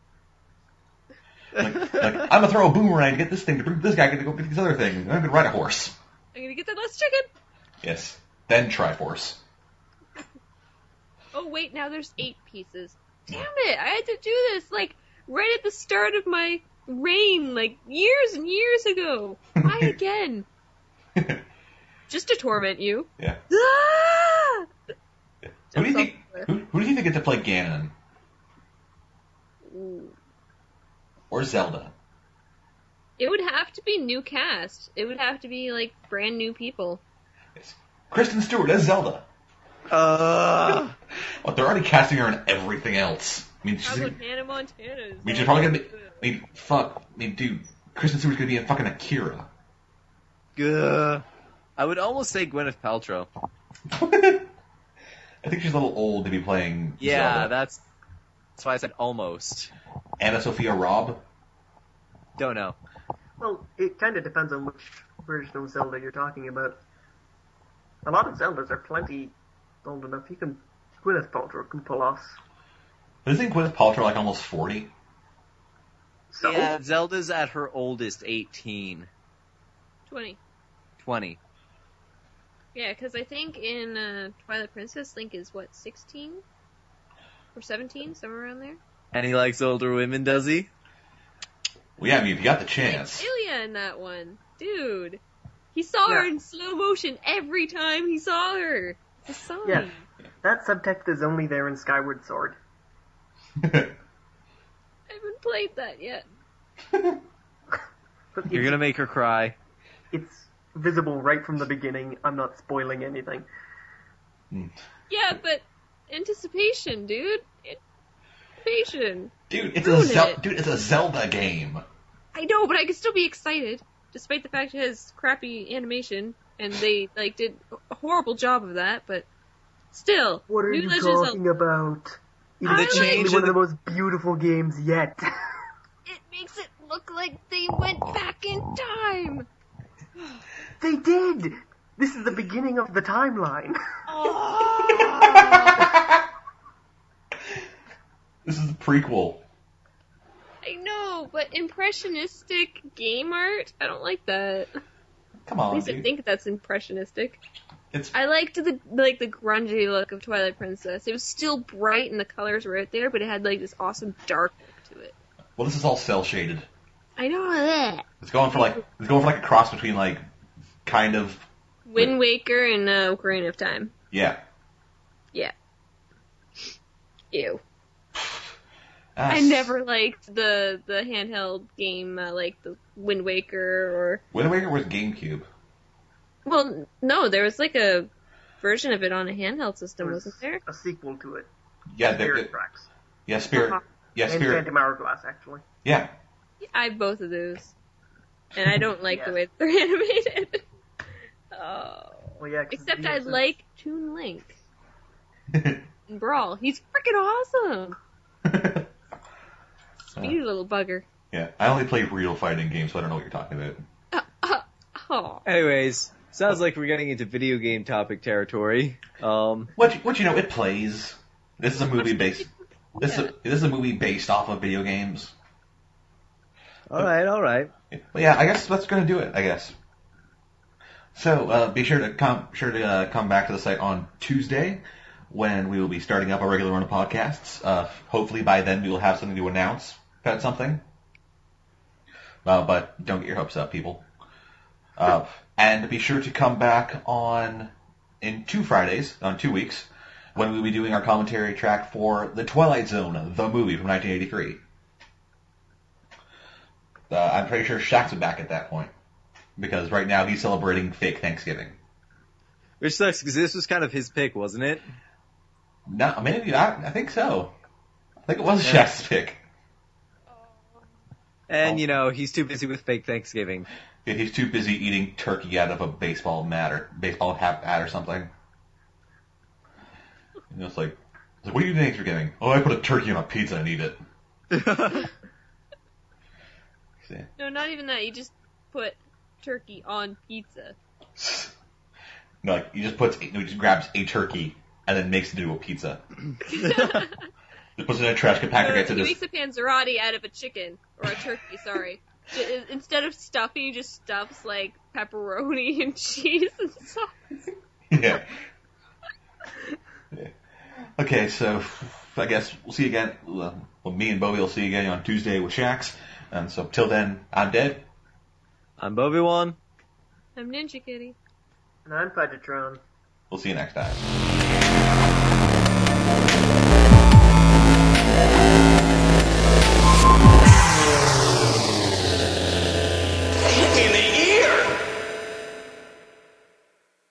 Like I'm gonna throw a boomerang to get this thing, to bring this guy to go get this other thing, and I'm gonna ride a horse. I'm gonna get that last chicken. Yes. Then Triforce. Oh wait, now there's 8 pieces. Damn it, I had to do this, like, right at the start of my reign, like, years and years ago. Why again? Just to torment you. Yeah. Ah! Who do you think? Who do you think get to play Ganon Ooh. or Zelda? It would have to be new cast. It would have to be, like, brand new people. Yes. Kristen Stewart as Zelda. Well, they're already casting her in everything else. I mean, How she's, about Hannah Montana? she's probably gonna be. I mean, dude, Kristen Stewart's gonna be in fucking Akira. I would almost say Gwyneth Paltrow. I think she's a little old to be playing Yeah, Zelda. that's why I said almost. Anna Sophia Robb. Don't know. Well, it kind of depends on which version of Zelda you're talking about. A lot of Zeldas are plenty old enough. Gwyneth Paltrow can pull off. Isn't Gwyneth Paltrow like almost 40? So, Yeah, Zelda's at her oldest 18. 20. 20. Yeah, because I think in Twilight Princess, Link is, 16? Or 17? Somewhere around there? And he likes older women, does he? Well, yeah, I mean, if you got the Like chance. Ilya in that one. Dude. He saw her Yeah. in slow motion every time he saw her. It's a sign. Yeah. that subtext is only there in Skyward Sword. I haven't played that yet. But You're gonna make her cry. it's visible right from the beginning. I'm not spoiling anything. Yeah, but anticipation, dude. Anticipation. Dude, it's Ruin it. it's a Zelda game. I know, but I can still be excited, despite the fact it has crappy animation, and they did a horrible job of that. But still, What are new you Legend of talking about? The I change One in of the most beautiful games yet. It makes it look like they went back in time. They did! This is the beginning of the timeline. This is the prequel. I know, but impressionistic game art? I don't like that. Come At on, least I dude. think that's impressionistic. It's I liked the grungy look of Twilight Princess. It was still bright and the colors were out there, but it had like this awesome dark look to it. well, this is all cell shaded. I know that. It's going for like a cross between like kind of Wind Waker and Ocarina of Time. yeah. Yeah. Ew. Ah, I never liked the handheld game like the Wind Waker or... Wind Waker was GameCube. Well, no, there was like a version of it on a handheld system, It was wasn't there? a sequel to it. Yeah, Spirit Tracks. yeah, Spirit. Uh-huh. Yeah, And Spirit. Phantom Hourglass, actually. Yeah. I have both of those. And I don't like the Yeah. way they're animated. Oh. Well, yeah, 'cause Except DS I is- like Toon Link in Brawl. He's freaking awesome. Speedy little bugger. Yeah, I only play real fighting games, so I don't know what you're talking about. Oh. Anyways, sounds like we're getting into video game topic territory. What you know? It plays. This is a movie based. This is a movie based off of video games. Alright. But yeah, I guess that's gonna do it. I guess. So be sure to come back to the site on Tuesday when we will be starting up a regular run of podcasts. Hopefully by then we will have something to announce about something. But don't get your hopes up, people. And be sure to come back in 2 Fridays, on 2 weeks, when we'll be doing our commentary track for The Twilight Zone, the movie from 1983. I'm pretty sure Shaq's back at that point, because right now he's celebrating fake Thanksgiving. Which sucks, because this was kind of his pick, wasn't it? No, maybe, I think so. I think it was Shaq's pick. And, you know, he's too busy with fake Thanksgiving. Yeah, he's too busy eating turkey out of a baseball hat or something. You know, it's like, what do you think you're getting? Oh, I put a turkey on a pizza and eat it. See? No, not even that. You just put turkey on pizza. No, like, he just grabs a turkey and then makes it into a pizza. Just puts it in a trash compactor, gets it He as... makes a panzerotti out of a chicken. Or a turkey, sorry. Instead of stuffing, he just stuffs, like, pepperoni and cheese and sauce. Yeah. Yeah. Okay, so I guess we'll see you again. Well, me and Bobby will see you again on Tuesday with Shax. And so till then, I'm Dead. I'm Bobby-Wan. I'm Ninja Kitty. And I'm Pagatron. We'll see you next time.